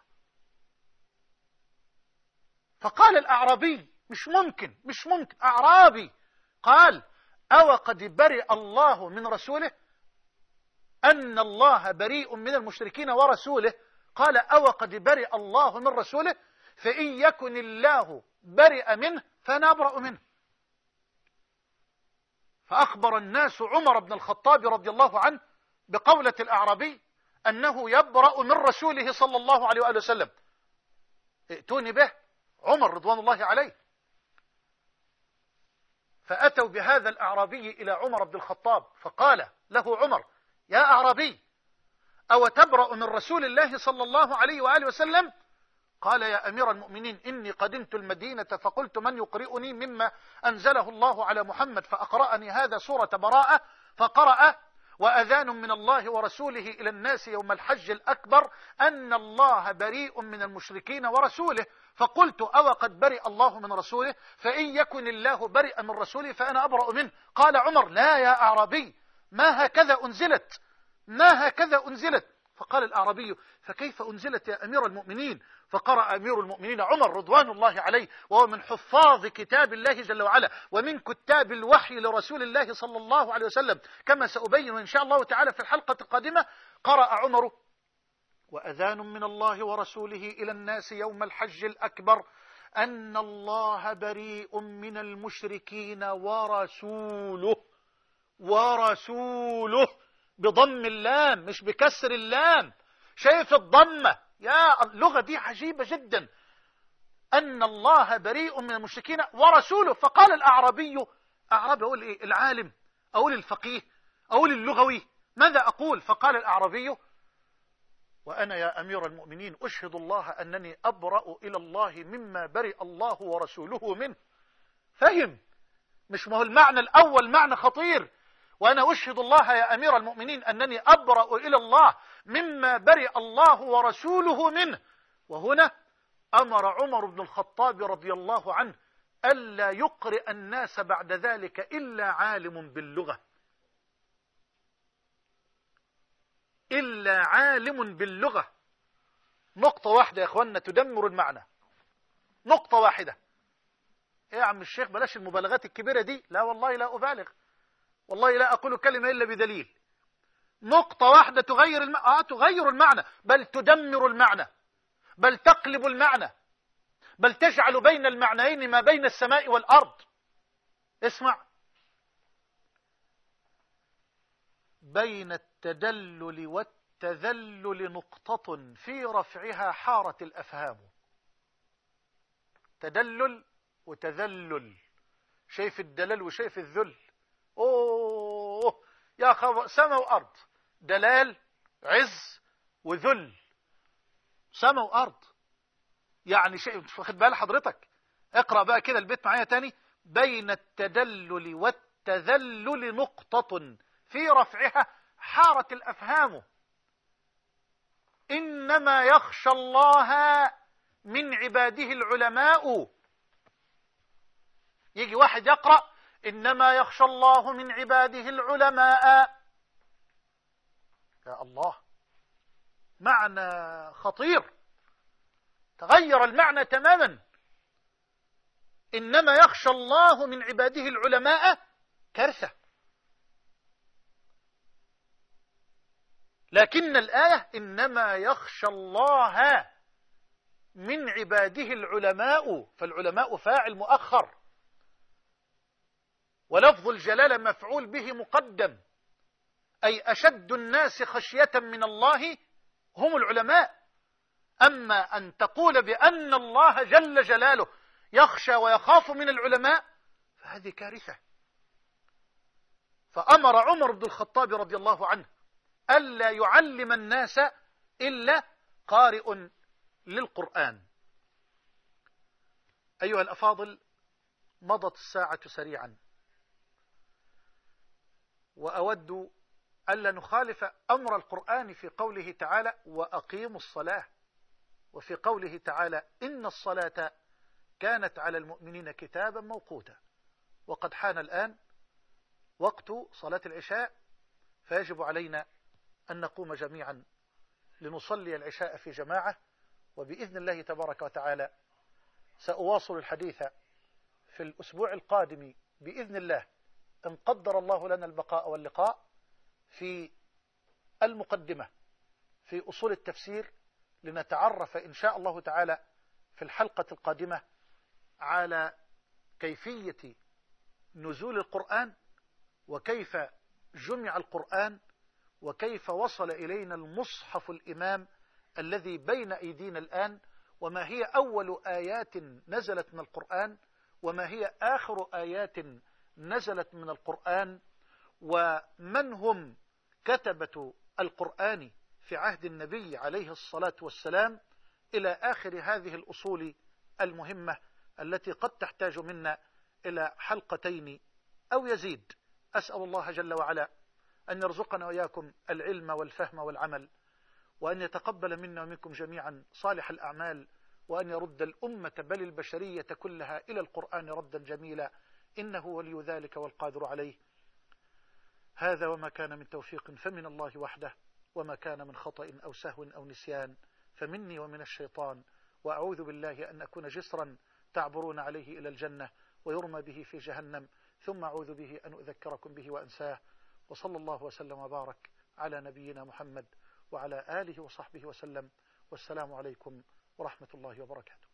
فقال الأعرابي: مش ممكن أعرابي قال: أو قد برئ الله من رسوله، أن الله بريء من المشركين ورسوله. قال: أو قد برئ الله من رسوله فإن يكن الله برئ منه فأنا أبرأ منه. فأخبر الناس عمر بن الخطاب رضي الله عنه بقولة الأعرابي أنه يبرأ من رسوله صلى الله عليه وآله وسلم. ائتوني به عمر رضوان الله عليه. فأتوا بهذا الأعرابي إلى عمر بن الخطاب، فقال له عمر: يا أعرابي، أو تبرأ من رسول الله صلى الله عليه وآله وسلم؟ قال: يا أمير المؤمنين، إني قدمت المدينة فقلت من يقرئني مما أنزله الله على محمد، فأقرأني هذا سورة براءة، فقرأ: وأذان من الله ورسوله إلى الناس يوم الحج الأكبر أن الله بريء من المشركين ورسوله. فقلت: أو قد برئ الله من رسوله فإن يكن الله برئ من رسوله فأنا أبرأ منه. قال عمر: لا يا أعرابي، ما هكذا أنزلت. فقال الأعرابي: فكيف أنزلت يا أمير المؤمنين؟ فقرأ أمير المؤمنين عمر رضوان الله عليه، وهو من حفاظ كتاب الله جل وعلا ومن كتاب الوحي لرسول الله صلى الله عليه وسلم، كما سأبين إن شاء الله تعالى في الحلقة القادمة. قرأ عمر: وأذان من الله ورسوله إلى الناس يوم الحج الأكبر أن الله بريء من المشركين ورسوله بضم اللام مش بكسر اللام. شايف الضمة؟ يا اللغة دي عجيبة جدا. أن الله بريء من المشركين ورسوله. فقال الأعرابي، أعرابي أقول إيه؟ العالم؟ أقول الفقيه؟ أقول اللغوي؟ ماذا أقول؟ فقال الأعرابي: وأنا يا أمير المؤمنين أشهد الله أنني أبرأ إلى الله مما برئ الله ورسوله منه. فهم مش ما هو المعنى الأول معنى خطير. وأنا أشهد الله يا أمير المؤمنين أنني أبرأ إلى الله مما برئ الله ورسوله منه. وهنا أمر عمر بن الخطاب رضي الله عنه ألا يقرئ الناس بعد ذلك إلا عالم باللغة، إلا عالم باللغة. نقطة واحدة يا أخوانا تدمر المعنى، نقطة واحدة. إيه يا عم الشيخ بلاش المبالغات الكبيرة دي. لا والله لا أبالغ، والله لا أقول كلمة إلا بدليل. نقطة واحدة تغير تغير المعنى، بل تدمر المعنى، بل تقلب المعنى، بل تجعل بين المعنيين ما بين السماء والأرض. اسمع: بين التدلل والتذلل نقطة في رفعها حارت الأفهام. تدلل وتذلل، شايف الدلال وشايف الذل. أوه يا خبر، سماء وأرض، دلال عز وذل، سماء وأرض. يعني شيء واخد بال حضرتك؟ اقرأ بقى كده البيت معايا تاني: بين التدلل والتذلل نقطة في رفعها حارت الأفهام، إنما يخشى الله من عباده العلماء. يجي واحد يقرأ إنما يخشى الله من عباده العلماء، يا الله، معنى خطير، تغير المعنى تماما. إنما يخشى الله من عباده العلماء، كارثة. لكن الآية إنما يخشى الله من عباده العلماء، فالعلماء فاعل مؤخر، ولفظ الجلالة مفعول به مقدم، أي أشد الناس خشية من الله هم العلماء. أما أن تقول بأن الله جل جلاله يخشى ويخاف من العلماء فهذه كارثة. فأمر عمر بن الخطاب رضي الله عنه ألا يعلم الناس إلا قارئ للقرآن. أيها الأفاضل، مضت الساعة سريعا، وأود ألا نخالف أمر القرآن في قوله تعالى: وأقيموا الصلاة، وفي قوله تعالى: إن الصلاة كانت على المؤمنين كتابا موقوتا. وقد حان الآن وقت صلاة العشاء، فيجب علينا أن نقوم جميعا لنصلي العشاء في جماعة. وبإذن الله تبارك وتعالى سأواصل الحديث في الأسبوع القادم بإذن الله، إن قدر الله لنا البقاء واللقاء، في المقدمة في أصول التفسير، لنتعرف إن شاء الله تعالى في الحلقة القادمة على كيفية نزول القرآن، وكيف جمع القرآن، وكيف وصل إلينا المصحف الإمام الذي بين أيدينا الآن، وما هي أول آيات نزلت من القرآن، وما هي آخر آيات نزلت من القرآن، ومن هم كتبة القرآن في عهد النبي عليه الصلاة والسلام، إلى آخر هذه الأصول المهمة التي قد تحتاج منا إلى حلقتين أو يزيد. أسأل الله جل وعلا أن يرزقنا وإياكم العلم والفهم والعمل، وأن يتقبل منا ومنكم جميعا صالح الأعمال، وأن يرد الأمة بل البشرية كلها إلى القرآن ردا جميلا، إنه ولي ذلك والقادر عليه. هذا وما كان من توفيق فمن الله وحده، وما كان من خطأ أو سهو أو نسيان فمني ومن الشيطان، وأعوذ بالله أن أكون جسرا تعبرون عليه إلى الجنة ويرمى به في جهنم، ثم أعوذ به أن أذكركم به وأنساه. وصلى الله وسلم وبارك على نبينا محمد وعلى آله وصحبه وسلم، والسلام عليكم ورحمة الله وبركاته.